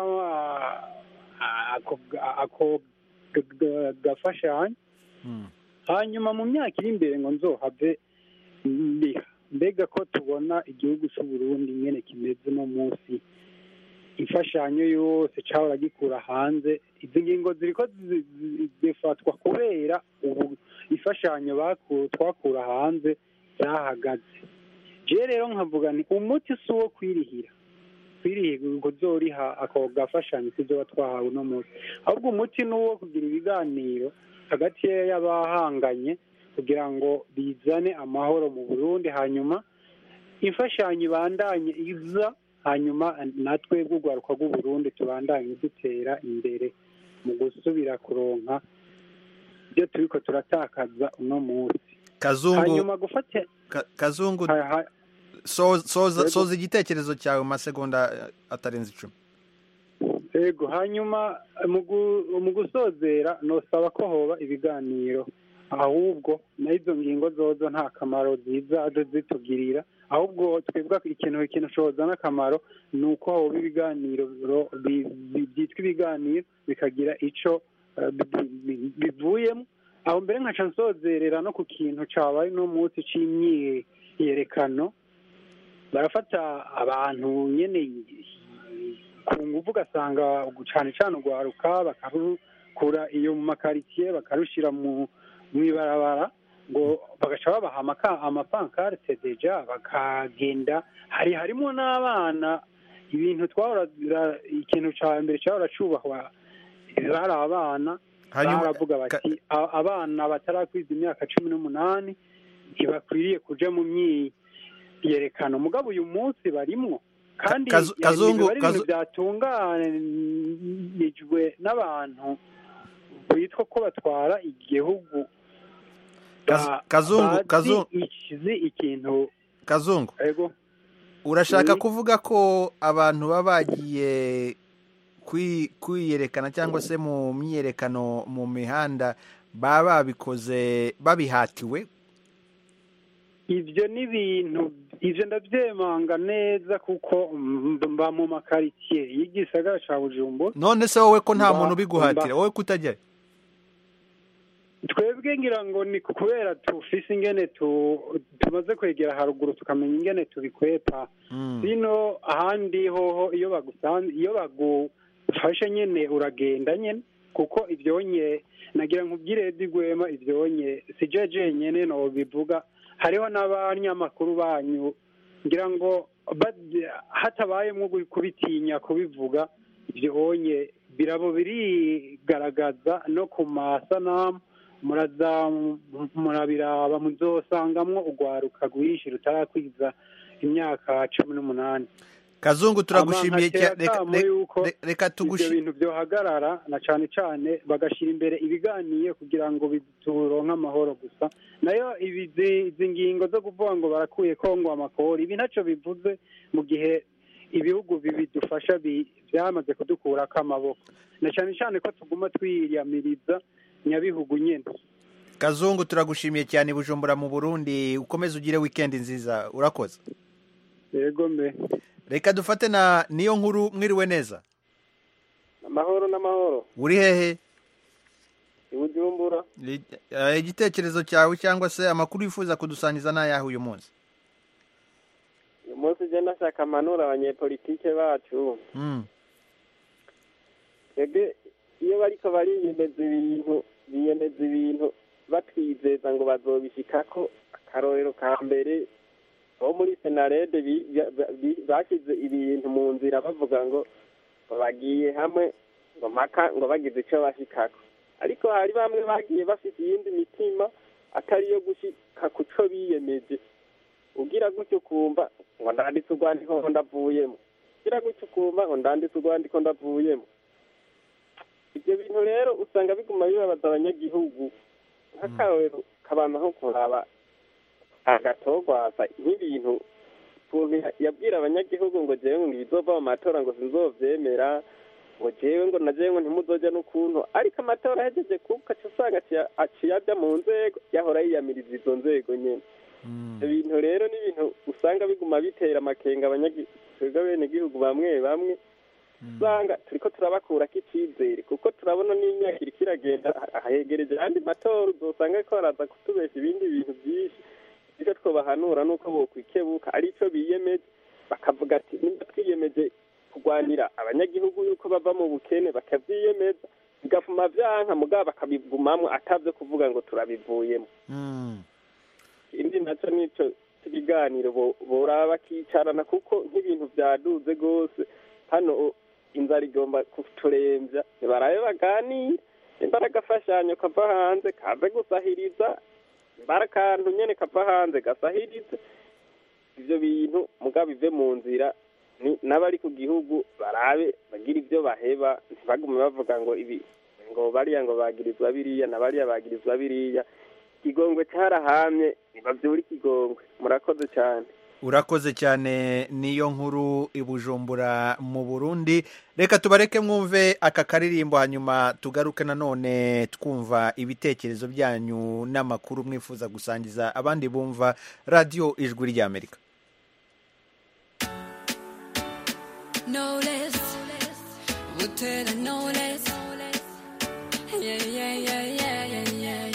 ako gafashanya, hanyuma mu myaka iri imbere ngo nzohave ndiha. mbega ko tubona igihugu cy'u Burundi nyene kimeze no munsi, imfashanyo yose cahora gikura hanze, izi ngingo ziriko zifatwa kubera ubu imfashanyo twakura hanze zahagaze. je rero nkavuga ni umuti si uwo kwirihira kuzoriha ako gafashanyo sivyo batwahawe no munsi, ahubwo umuti ni uwo kugira ibiganiro hagati y'abahanganye kugira ngo bizane amahoro mu Burundi, hanyuma imfashanyo ibandanye iza, hanyuma natwe bw'urwaruka rw'u Burundi tubandanye dutera imbere mu gusubira kuronka ibyo turiko turatakaza uno munsi. hanyuma Kazungu soza igitekerezo cyawe mu masegonda atarenze 10. Yego, hanyuma mu gusozera nosaba ko hoba ibiganiro, ahubwo n'izo ngingo zozo nta kamaro ziza zitugirira, ahubwo twebwe ikintu cozana akamaro ni uko hoba ibiganiro byitwa ibiganiro bikagira ico bivuyemo. aho mbere nkaca nsozerera no ku kintu cabaye no munsi c'imyiyerekano, barafata abantu nyene ku nguvu, ugasanga cane cane urwaruka bakarukura iyo mu makaritiye bakarushira mu ibarabara, ngo bagaca babaha amapankarte deja bakagenda. harimo n'abana, ibintu ikintu ca mbere cahora cubahwa bari abana, baravuga bati abana batarakwiza imyaka 18 ntibakwiriye kuja mu myiyerekano. mugabo uyu munsi barimwo, kandi ibintu byatunganijwe n'abantu bitwa ko batwara igihugu. Kazungu, urashaka kuvuga ko abantu baba bagiye kwiyerekana cyangwa se mu myiyerekano mu mihanda baba babikoze babihatiwe? Ibyo ni ibintu, ibyo ndabyemanga neza kuko mba mu makaritiye y'igisagara ca Bujumbura. None se wowe ko nta muntu ubiguhatira, wowe kutajyayo? Twebwe ngira ngo ni kubera tufise ingene tumaze kwegera haruguru tukamenya ingene tubikwepa. Bino ahandi hoho iyo bagufashe nyene uragenda nyene, kuko ivyonye nagira nkubwire digwema, ivyonye si jeje nyene no bivuga. Hariho n'abanyamakuru banyu ngira ngo hatabayemwo kubitinya kubivuga, ivyonye birabo birigaragaza no ku masanamu murabiraba muzosangamwo urwaruka rwinshi rutarakwiza imyaka 18. Kazungu turagushimiye reka ibyo bintu byohagarara na cyane cyane bagashira imbere ibiganiye kugira ngo bituronke amahoro gusa. Nayo izi ngingo zo kuvuga ngo barakuye Kongo amakori ibi ntacyo bivuze mu gihe ibihugu bidufasha byamaze kudukurako amaboko, na cyane cyane ko tuguma twiyamiriza nyabihugu nyene. Kazungu turagushimiye cyane Bujumbura mu Burundi, ukomeze ugire weekend nziza, urakoze. Yego mbe. Reka dufate na niyo nkuru, mwiriwe neza? Amahoro n'amahoro. Uri hehe? Bujumbura. Igitekerezo cyawe cyangwa se amakuru yifuza kudusangiza n'ayahe uyu munsi? Uyu munsi je ndashaka amanura abanyepolitike bacu. Iyo bariko bariyemeza ibintu batwizeza ngo bazobishikako, akarorero ka mbere bo muri Senarede bashyize ibintu mu nzira bavuga ngo bagiye hamwe ngo mpaka ngo bagize icyo bashikako, ariko hari bamwe bagiye bafite iyindi mitima atari iyo gushika ku cyo biyemeje. Ugira gutyo ukumva ngo ndanditse urwandiko ngo ndavuyemo, ugira gutyo ukumva ngo ndanditse urwandiko ndavuyemo. Ibyo bintu rero usanga biguma bibabaza abanyagihugu. Nk'akarorero kabana nko kuraba agatogwaza nk'ibintu yabwira abanyagihugu ngo jewe ngo ibizova mu matora ngo sinzovyemera, ngo jewe ngo najewe ngo ntimuzoja n'ukuntu, ariko amatora ahejeje kuko usanga aciye aja mu nzego yahora yiyamiriza izo nzego nyene. Ibyo bintu rero ni ibintu usanga biguma bitera amakenga abenegihugu bamwe bamwe, usanga turiko turabakurako icizere kuko turabona n'imyaka iriko iragenda ahegereje andi matora, uzosanga ko baraza kutubesha ibindi bintu byinshi. Icyo twobahanura nuko bokwikebuka ari cyo biyemeje, bakavuga ati nimba twiyemeje kurwanira abanyagihugu yuko bava mu bukene, bakavyiyemeza bigafuma vyanka mugabo bakabigumamwo atavyo kuvuga ngo turabivuyemo. Indi naco nico ibiganiro boraba bakicarana kuko nk'ibintu vyaduze gose hano inzara igomba kuturemvya, barabe baganire imbaraga fashanyo kava hanze kaze gusahiriza barakantu nyene kava hanze gasahirize ivyo bintu mugabo bive mu nzira. N'abari ku gihugu barabe bagira ivyo baheba, ntibagume bavuga ngo ibi ngo bariya ngo bagirizwa biriya na bariya bagirizwa biriya. Ikigongwe carahamye nibavyura ikigongwe. Murakoze cyane. Urakoze cyane niyo nkuru ibujumbura mu Burundi. Reka tubareke mwumve aka karirimbo hanyuma tugaruke nanone twumva ibitekerezo byanyu n'amakuru mwifuza gusangiza abandi bumva radio Ijwi ry'Amerika. No less, we'll tell her no less. Yeah.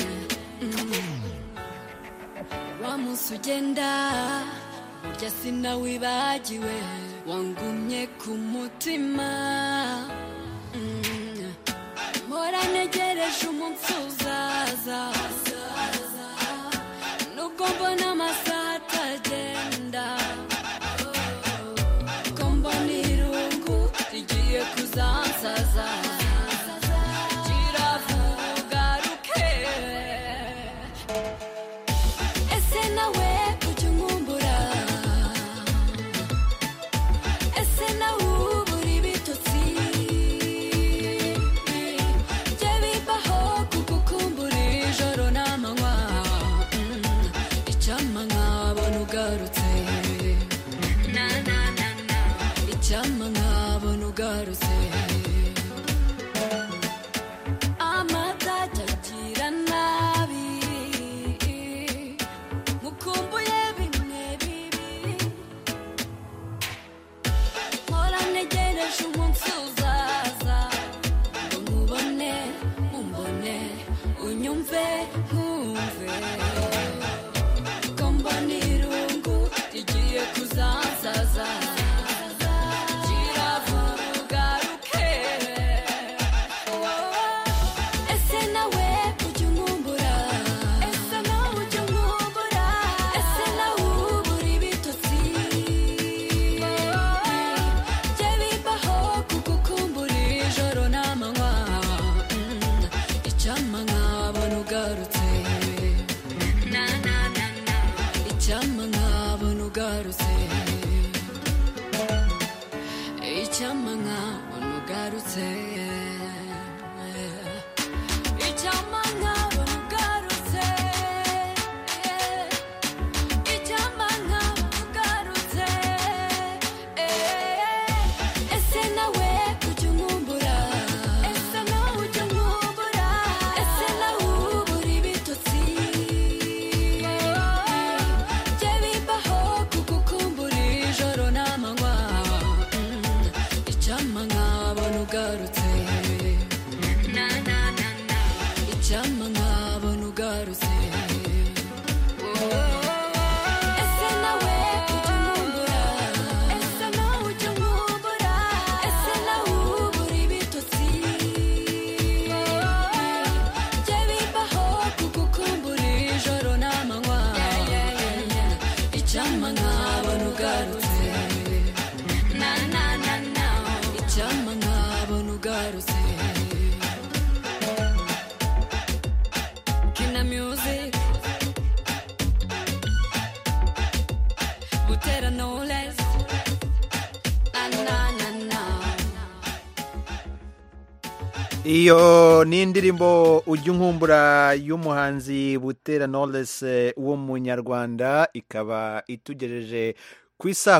Wa musi ugenda burya sinawibagiwe, wangumye ku mutima. Mpora ntegereje umunsi uzaza, nubwo mbona amasaha atagenda, ko mbona irungu rigiye kuzansaza. ugarutse na na na na icyampa nkabona ugarutse icyampa nkabona ugarutse icyampa nkabona ugarutse icyampa nkabona ugarutse ese nawe ujya unkumbura ese nawe ujya unkumbura ese nawe ubura ibitotsi jye bibaho kugukumbura ijoro n'amanywa icyampa nkabona ugarutse na na na na icyampa nkabona ugarutse ese nawe ujya unkumbura ese nawe ujya unkumbura ese nawe ubura ibitotsi jye bibaho kugukumbura ijoro n'amanywa icyampa nkabona ugarutse na na na na icyampa nkabona ugarutse Kina music Butera no less na na na na iyo ni indirimbo ujya unkumbura y'umuhanzi Butera Knowless w'umunyarwanda ikaba itugejeje ku isaa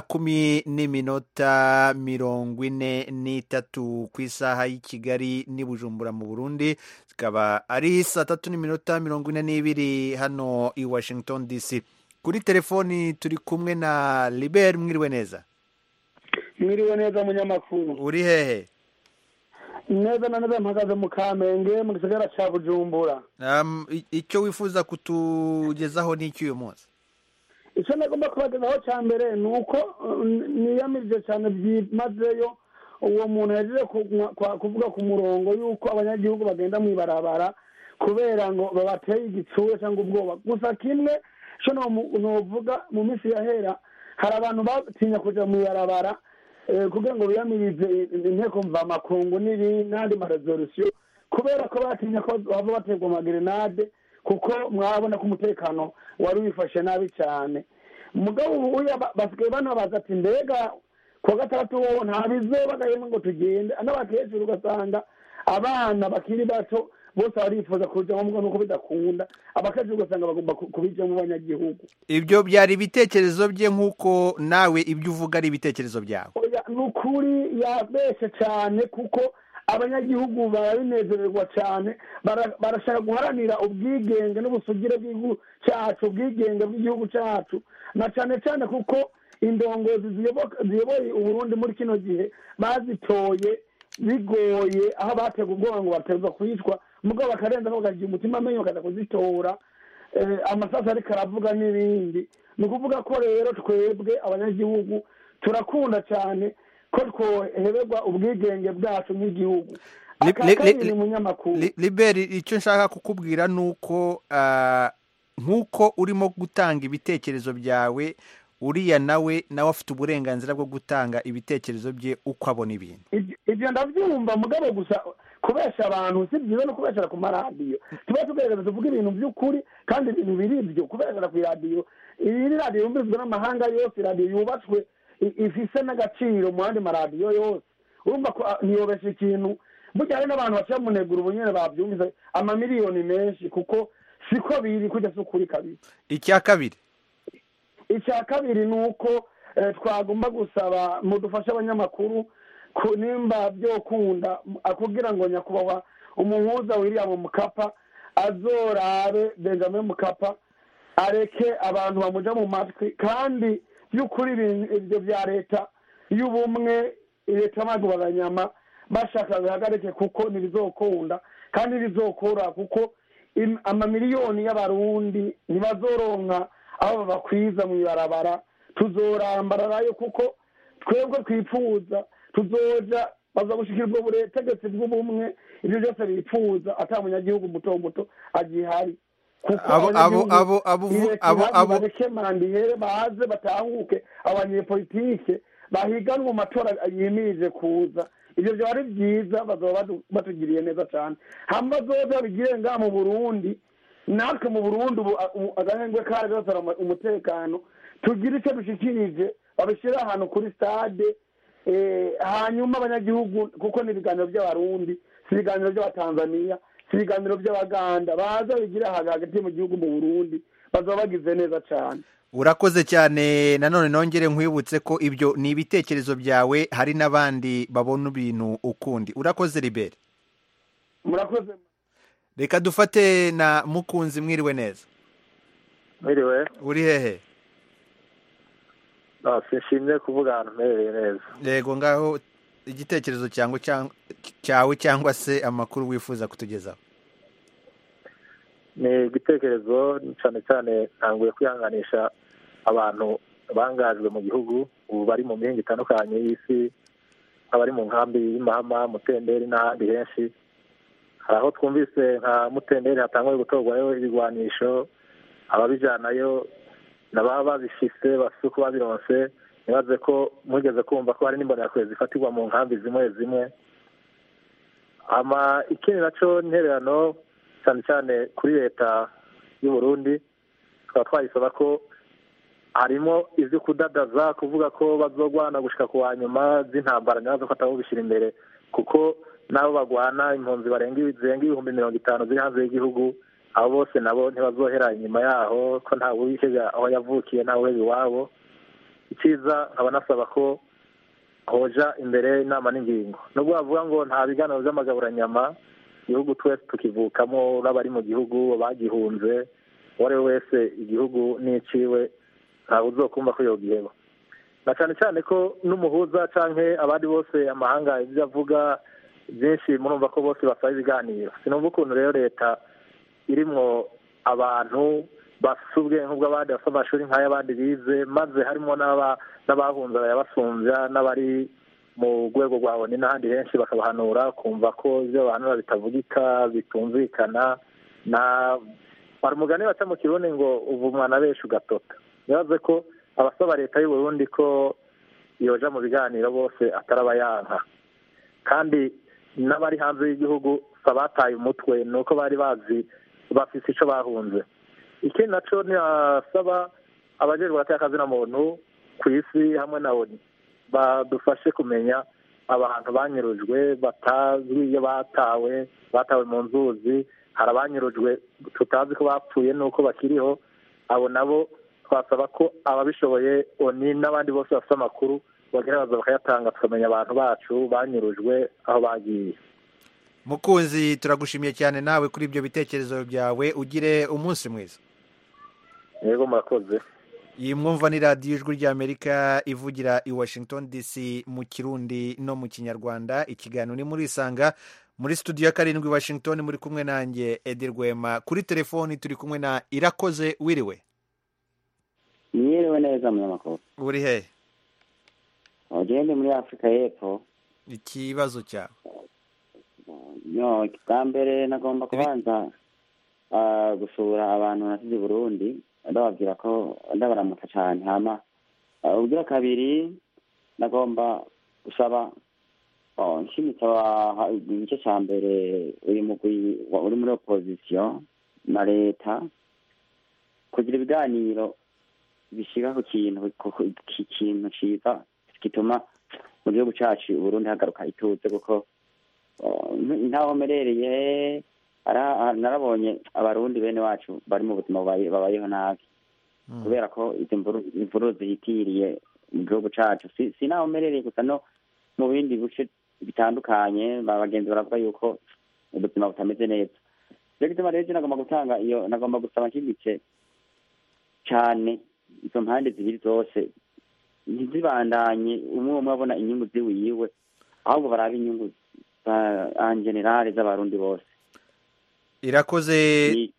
10:43 ku isaha y'i Kigali n'i Bujumbura mu Burundi zikaba ari saa 3:42 hano i Washington DC. Kuri telefoni turi kumwe na Libert. Mwiriwe neza. Mwiriwe neza munyamakuru. Uri hehe? Neza na neza mpagaze mu Kamenge mu gisagara ca Bujumbura. Icyo wifuza kutugezaho ni iki uyu munsi? Icyo nagomba kubagezaho cya mbere ni uko niyamirije cyane byimazeyo uwo muntu yaje kuvuga ku murongo yuko abanyagihugu bagenda mu ibarabara kubera ngo babateye igitsure cyangwa ubwoba. Gusa kimwe cyo novuga mu minsi yahera hari abantu batinya kuja mu ibarabara kugira ngo biyamirize inteko mvamakungu n'andi maresolution kubera ko batinya ko bava baterwa amagerenade kuko mwabona ko umutekano wari wifashe nabi cyane. Mugabo ubu basigaye banabaza ati mbega kuwa gatandatu wowe nta bizoba gahema ngo tugende n'abakecuru ugasanga abana bakiri bato bose barifuza kuja mu nuko bidakunda abakecuru ugasanga bagomba kubija mu banyagihugu. Ibyo byari ibitekerezo bye nk'uko nawe ibyo uvuga ari ibitekerezo byawe? Nukuri yabeshe cyane kuko abanyagihugu barabinezererwa cyane barashaka guharanira ubwigenge n'ubusugire bw'igihugu cyacu ubwigenge bw'igihugu cyacu na cyane cyane kuko indongozi ziyoboye Uburundi muri kino gihe bazitoye bigoye aho batega ubwoba ngo baterwa kwicwa mugabo bakarenza bakagira umutima amenyo bakaza kuzitora amasasu ariko aravuga n'ibindi. Ni ukuvuga ko rero twebwe abanyagihugu turakunda cyane ko twohererwa ubwigenge bwacu nk'igihugu. Libert, icyo nshaka kukubwira ni uko nk'uko urimo gutanga ibitekerezo byawe uriya nawe afite uburenganzira bwo gutanga ibitekerezo bye uko abona ibintu. Ibyo ndabyumva mugabo gusa kubesha abantu si byiza no kubeshera ku maradiyo. Tuba tugerageza tuvuga ibintu by'ukuri kandi ibintu biri ibyo kubeshera ku radiyo. Iyi radiyo yumvizwa n'amahanga yose, radiyo yubatswe ifise n'agaciro mu yandi maradiyo yose. Urumva ko ntiyobesha ikintu burya hari n'abantu baciye mu negura ubu nyene babyumvise amamiliyoni menshi kuko siko biri kujya sukuri kabiri. Icya kabiri ni uko twagomba gusaba mudufasha abanyamakuru nimba byokunda kugira ngo nyakubahwa umuhuza William Mukapa azorabe Benjamin Mukapa areke abantu bamuja mu matwi kandi by'ukuri ibyo bya leta y'ubumwe leta magubaganyama bashaka bihagarike kuko ntibizokunda kandi bizokora kuko amamiliyoni y'abarundi ntibazoronka aho bakwiza mu ibarabara. Tuzorambararayo kuko twebwe twifuza tuzoja baza gushikirwa ubutegetsi bw'ubumwe ibyo byose bipfuza ata munyagihugu muto muto agihari bareke mandihere baze batahuke abanyepolitike bahiganwe mu matora yimirije kuza. Ibyo byo ari byiza bazoba batugiriye neza cyane hamba zoza bigire ngaha mu Burundi natwe mu Burundi ubu agahengwe kari gasara umutekano tugira icyo dushikirije babishyira ahantu kuri stade hanyuma abanyagihugu kuko ni ibiganiro by'abarundi si ibiganiro by'abatanzaniya si ibiganiro by'abaganda baza bigira hagati mu gihugu mu Burundi bazaba bagize neza cyane. Urakoze cyane. Nanone nongere nkwibutse ko ibyo ni ibitekerezo byawe, hari n'abandi babona ibintu ukundi. Urakoze Libere. Murakoze. Reka dufate na Mukunzi. Mwiriwe neza. Mwiriwe. Uri hehe? Sinshimye kuvuga ahantu mperereye neza. Yego, ngaho igitekerezo cyawe cyangwa se amakuru wifuza kutugezaho. Ni igitekerezo cyane cyane ntanguye kwihanganisha abantu bangajwe mu gihugu ubu bari mu mihinga itandukanye y'isi, abari mu nkambi y'Imahama, Mutenderi n'ahandi henshi. Hari aho twumvise nka Mutenderi hatanguye gutorwayo ibigwanisho, ababijyanayo n'ababa babifise bafite uko babironse. Nibaze ko mugeze kumva ko hari n'imbonerakure zifatirwa mu nkambi zimwe zimwe. Ikindi nacyo intererano cyane cyane kuri leta y'u Burundi, tukaba twayisaba ko harimo ibyo kudadaza kuvuga ko bazogwana gushika ku wa nyuma z'intambara nyazo ko atabubishyira imbere, kuko nabo bagwana impunzi zirenga ibihumbi 50 ziri hanze y'igihugu, abo bose nabo ntibazohera inyuma yaho ko nta wihebya aho yavukiye nta wihebya iwabo. Icyiza nkaba nasaba ko hoja imbere inama n'ingingo, nubwo bavuga ngo nta biganiro by'amagaburanyama, igihugu twese tukivukamo, n'abari mu gihugu bagihunze, uwo ari we wese igihugu n'iciwe ntawe uzokumva ko yogiheba. Na cyane cyane ko n'umuhuza canke abandi bose amahanga ibyo avuga byinshi murumva ko bose basaba ibiganiro. Sinumva ukuntu rero leta irimwo abantu bafite ubwenge nk'ubw'abandi bafite amashuri nk'ay'abandi bize, maze harimo n'abahunze bayabasumbya, n'abari mu rwego rwa ONU n'ahandi henshi bakabahanura, kumva ko ibyo bahanura bitavugika bitumvikana. Hari umugani baca mu Kirundi ngo uvumwa na benshi ugatota. Nibaze ko abasaba leta y'u Burundi ko yoja mu biganiro bose atarabayanka, kandi n'abari hanze y'igihugu sabataye umutwe nuko bari bazi bafise ico bahunze. Ikindi naco ntiyasaba abajejwe abatakazi na muntu ku isi hamwe na ONU badufashe kumenya abantu banyurujwe batazwi iyo batawe mu nzuzi. Hari abanyurujwe tutazi ko bapfuye nuko bakiriho, abo nabo twasaba ko ababishoboye ONU n'abandi bose bafite amakuru bagerageza bakayatanga tukamenya abantu bacu banyurujwe aho bagiye. Mukunzi, turagushimiye cyane nawe kuri ibyo bitekerezo byawe, ugire umunsi mwiza. Yego, murakoze. Iyi mwumva ni radiyo ijwi ry'Amerika ivugira i Washington DC mu Kirundi no mu Kinyarwanda. Ikiganiro ni muri Isanga, muri studio ya 7 Washington, muri kumwe nanjye Edi Rwema. Kuri telefoni turi kumwe na Irakoze. Wiriwe? Mwiriwe neza munyamakuru. Uri he? Ugende muri Afrika y'Epfo. Ikibazo cyawe? No, kambere nagomba kubanza gusura abantu nasize Burundi, ndababwira ko ndabaramutsa cyane. Hama ubwira kabiri nagomba gusaba nshimitsa igice cya mbere uri muri opposition na leta kugira ibiganiro bishika ku kintu ciza gituma mu gihugu cyacu Burundi hagaruka ituze, kuko ntaho merereye narabonye abarundi bene wacu bari mu buzima babayeho nabi kubera ko izo imvuru zihitiriye mu gihugu cyacu. Si naho merereye gusa no mu bindi bice bitandukanye bagenzi baravuga yuko ubuzima butameze neza. Rero gituma rero nagomba gusaba nshyigikiye cyane izo mpande zibiri zose ntizibandanye umwe abona inyungu ziwiwe, ahubwo baraba inyungu za generale z'abarundi bose. Irakoze.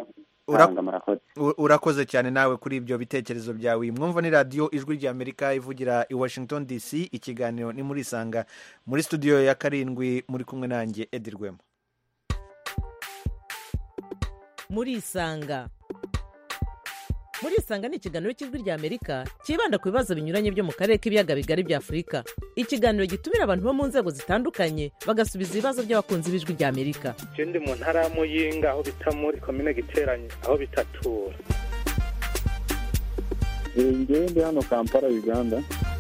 Urakoze cyane nawe kuri ibyo bitekerezo byawe. Mwumva ni radiyo ijwi ry'Amerika ivugira i Washington DC. Ikiganiro ni muri Isanga, muri studio ya 7 muri kumwe nanjye Edi Rwema. Muri Isanga Murisanga ni ikiganiro cy'Ijwi ry'Amerika cyibanda ku bibazo binyuranye byo mu karere k'ibiyaga bigari bya Afurika. Ikiganiro gitumira abantu bo mu nzego zitandukanye bagasubiza ibibazo by'abakunzi b'Ijwi ry'Amerika. Je ndi mu ntara ya Muyinga aho bita muri komine Giteranyi aho bitatura. Njyewe ndi hano Kampala Uganda.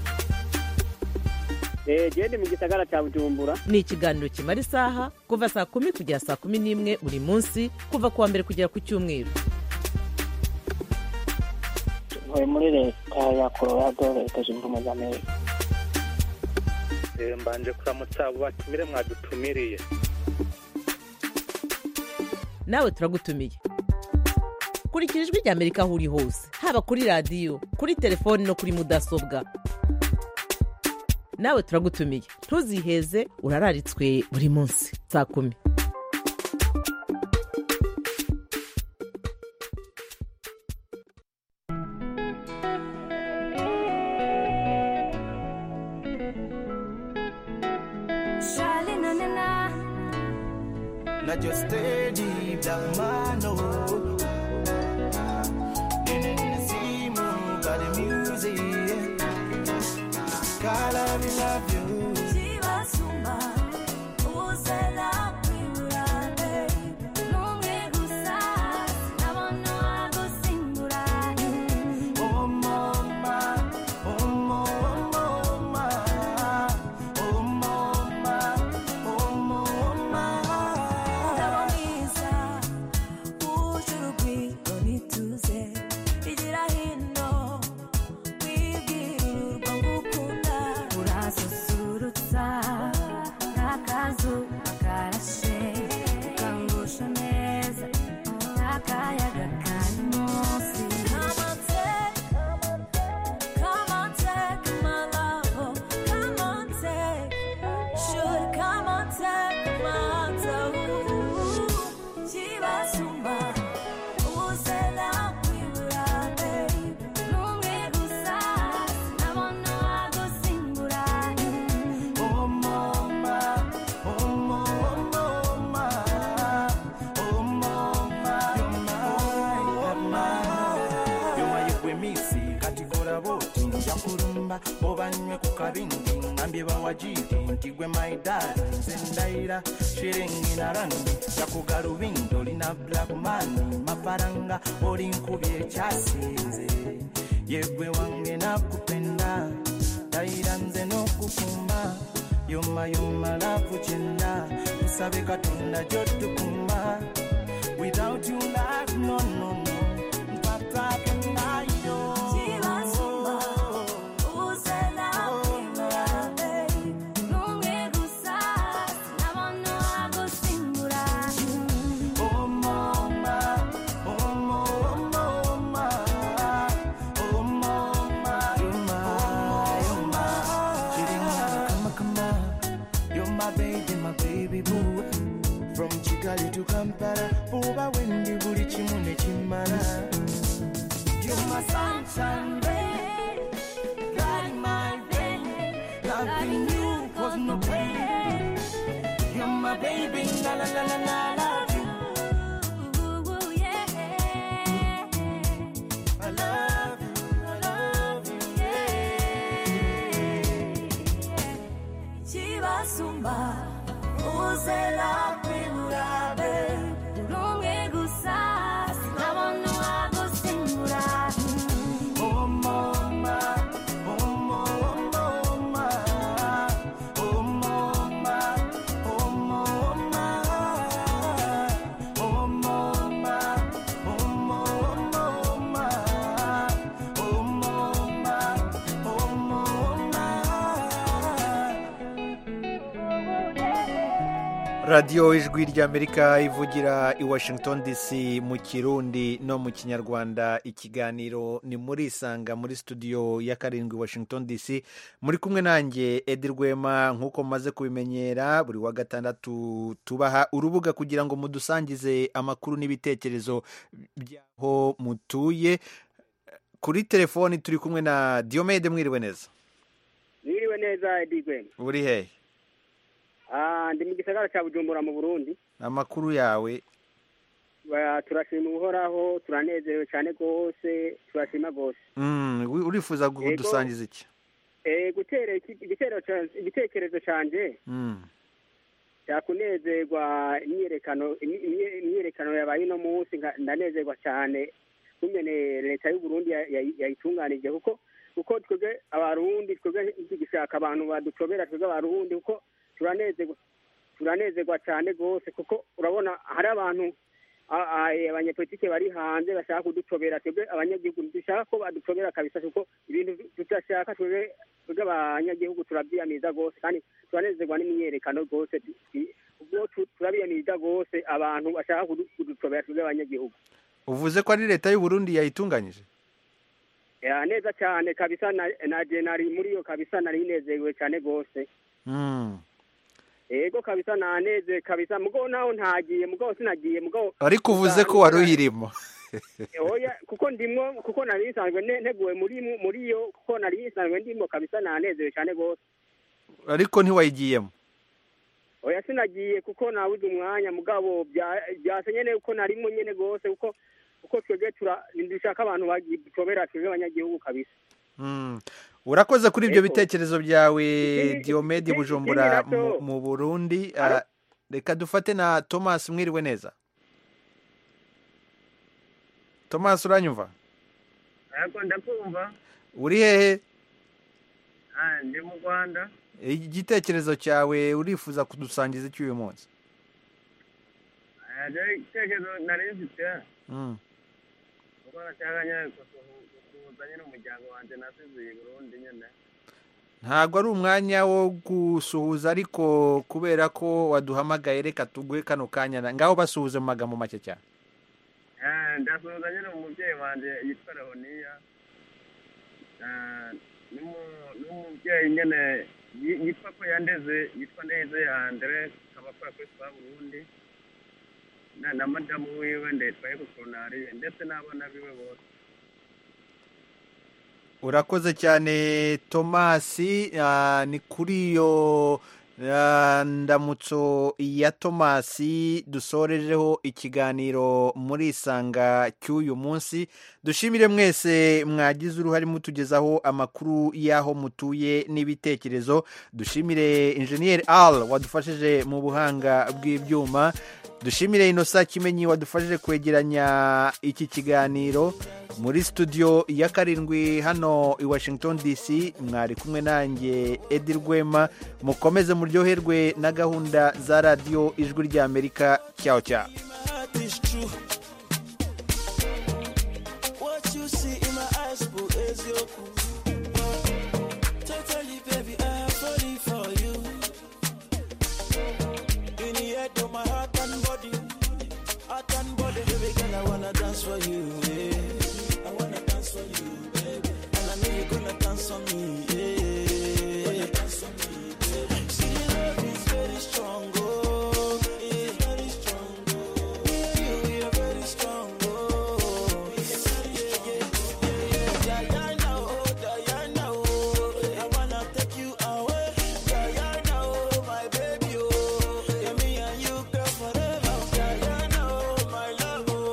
Ndi mu gisagara cya Bujumbura. Ni ikiganiro kimara isaha kuva saa 10 kugera saa 11 buri munsi kuva kuwa mbere kugera ku cyumweru. Muri leta ya Colorado leta zunze ubumwe za Amerika. Mbanje kuramutsa abo batumire mwadutumiriye. Nawe turagutumiye. Kurikira Ijwi ry'Amerika aho uri hose, haba kuri radio, kuri telefone no kuri mudasobwa. Nawe turagutumiye. Ntuziheze, urararitswe buri munsi saa 10. Not just steady black man, no. See more by the music. God, I love you. Obanywe ku kabindi ngambye bawajiri ntigwe my dad zendaira shiringi na rangi yakugalubindo lina black man mafaranga oli nkubye kyasinze yegwe wange nakupenda daira nze n'okukuma yoma lavu kyenda tusabe katonda gy'otukuma without you life no mpapa kenayo to Kampala, Buba Wendy Buri Chimune Chimara. You're my sunshine, babe, lighting my day. Loving you was no pain. You're my baby, la la la la la, love you. I love you, yeah. Chivasumba, Uzela. radiyo ijwi ry'Amerika ivugira i Washington DC mu Kirundi no mu Kinyarwanda. Ikiganiro ni muri Isanga muri studio ya 7 Washington DC. Muri kumwe nanjye Edi Rwema. Nk'uko maze kubimenyera, buri wa gatandatu tubaha urubuga kugira ngo mudusangize amakuru n'ibitekerezo by'aho mutuye. Kuri telefoni turi kumwe na Diomede. Mwiriwe neza. Mwiriwe neza Edi Rwema. Uri he? Ndi mu gisagara cya Bujumbura mu Burundi. Amakuru yawe? turashima uhoraho turanezerewe cyane rwose turashima rwose urifuza kudusangiza iki gutera igitekerezo cyanjye cyakunezerwa imyiyerekano yabaye uno munsi ndanezerwa cyane kumene leta y'u Burundi yayitunganije kuko twebwe abarundi twebwe tugishaka abantu badutobera twebwe abarundi kuko turanezerwa cyane rwose kuko urabona hari abantu abanyepolitike bari hanze bashaka kudutobera twebwe abanyagihugu dushaka ko badutobera kabisa kuko ibintu tudashaka twebwe abanyagihugu turabyiyamiza rwose kandi turanezerwa n'imyiyerekano rwose ubwo turabiyamiza rwose abantu bashaka kudutobera twebwe abanyagihugu. Uvuze ko ari leta y'u Burundi yayitunganyije? Neza cyane kabisa naje nari muri yo kabisa nari nezerewe cyane rwose. Ego kabisa naneze kabisa mugo naho ntagiye mugo sinagiye mugo ariko uvuze ko wari uyirimo. Oya kuko ndimwo kuko nari nsanzwe nteguwe muri yo kuko nari nsanzwe ndimo kabisa nanezerewe cyane rwose. Ariko ntiwayigiyemo? Oya sinagiye kuko nabuze umwanya mugabo byasenye uko narimo nyene rwose uko twebwe dushaka abantu bagitobera twebwe abanyagihugu kabisa. Urakoze kuri ibyo bitekerezo byawe Diomede Bujumbura mu Burundi. Reka dufate na Thomas, mwiriwe neza. Thomas uranyumva? Yego ndakumva. Uri hehe? Ndi mu Rwanda. Igitekerezo cyawe urifuza kudusangiza iki uyu munsi? Igitekerezo nari mfite. Kuko nataganya kuzanye n'umuryango wanjye nasize i Burundi nyene. Ntabwo ari umwanya wo gusuhuza ariko kubera ko waduhamagaye reka tuguhe kano kanya ngaho basuhuze mu magambo make cyane. Ndasuhuza nyene umubyeyi wanjye yitwa Leonia. N'umubyeyi nyene yitwa ko yandeze yitwa Ndeze Andre kabakora kuri Burundi. Na madamu wiwe ndetwaye kukonari ndetse n'abana biwe bose. Urakoze cyane Thomas. Ni kuri iyo ndamutso ya Thomas dusorejeho ikiganiro muri Isanga cy'uyu munsi. Dushimire mwese mwagize uruhare mutugezaho amakuru y'aho mutuye n'ibitekerezo. Dushimire Engineer Al wadufashije mu buhanga bw'ibyuma. Dushimire Innocent Kimenyi wadufashije kwegeranya iki kiganiro. Muri studio ya 7 hano i Washington DC mwari kumwe nanjye Edi Rwema. Mukomeze muryoherwe na gahunda za radio Ijwi rya Amerika. Ciao ciao. For you, yeah. I wanna dance for you, baby. And I know you're gonna dance for me, yeah. Dance for me, baby. See, the love is very strong, oh, yeah, very strong, oh. We are very strong, oh, yeah. Diana, oh, I wanna take you away. Diana, oh, my baby, oh, yeah, me and you, girl, forever. Diana, oh, my love, oh.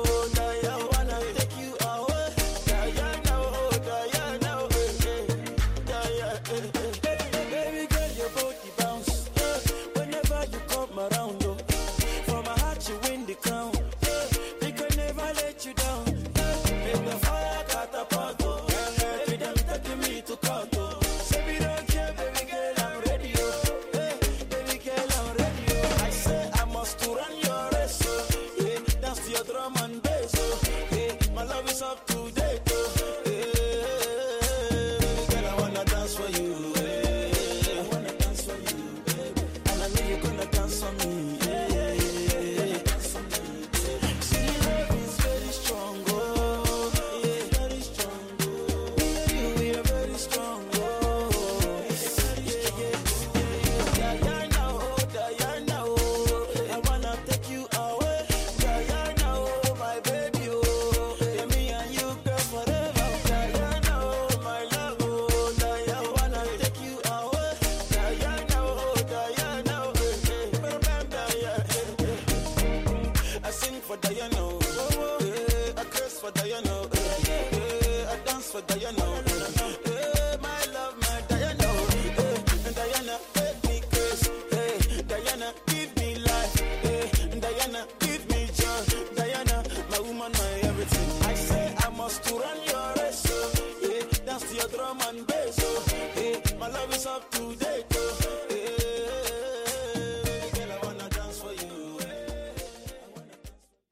For Diana. for Diana.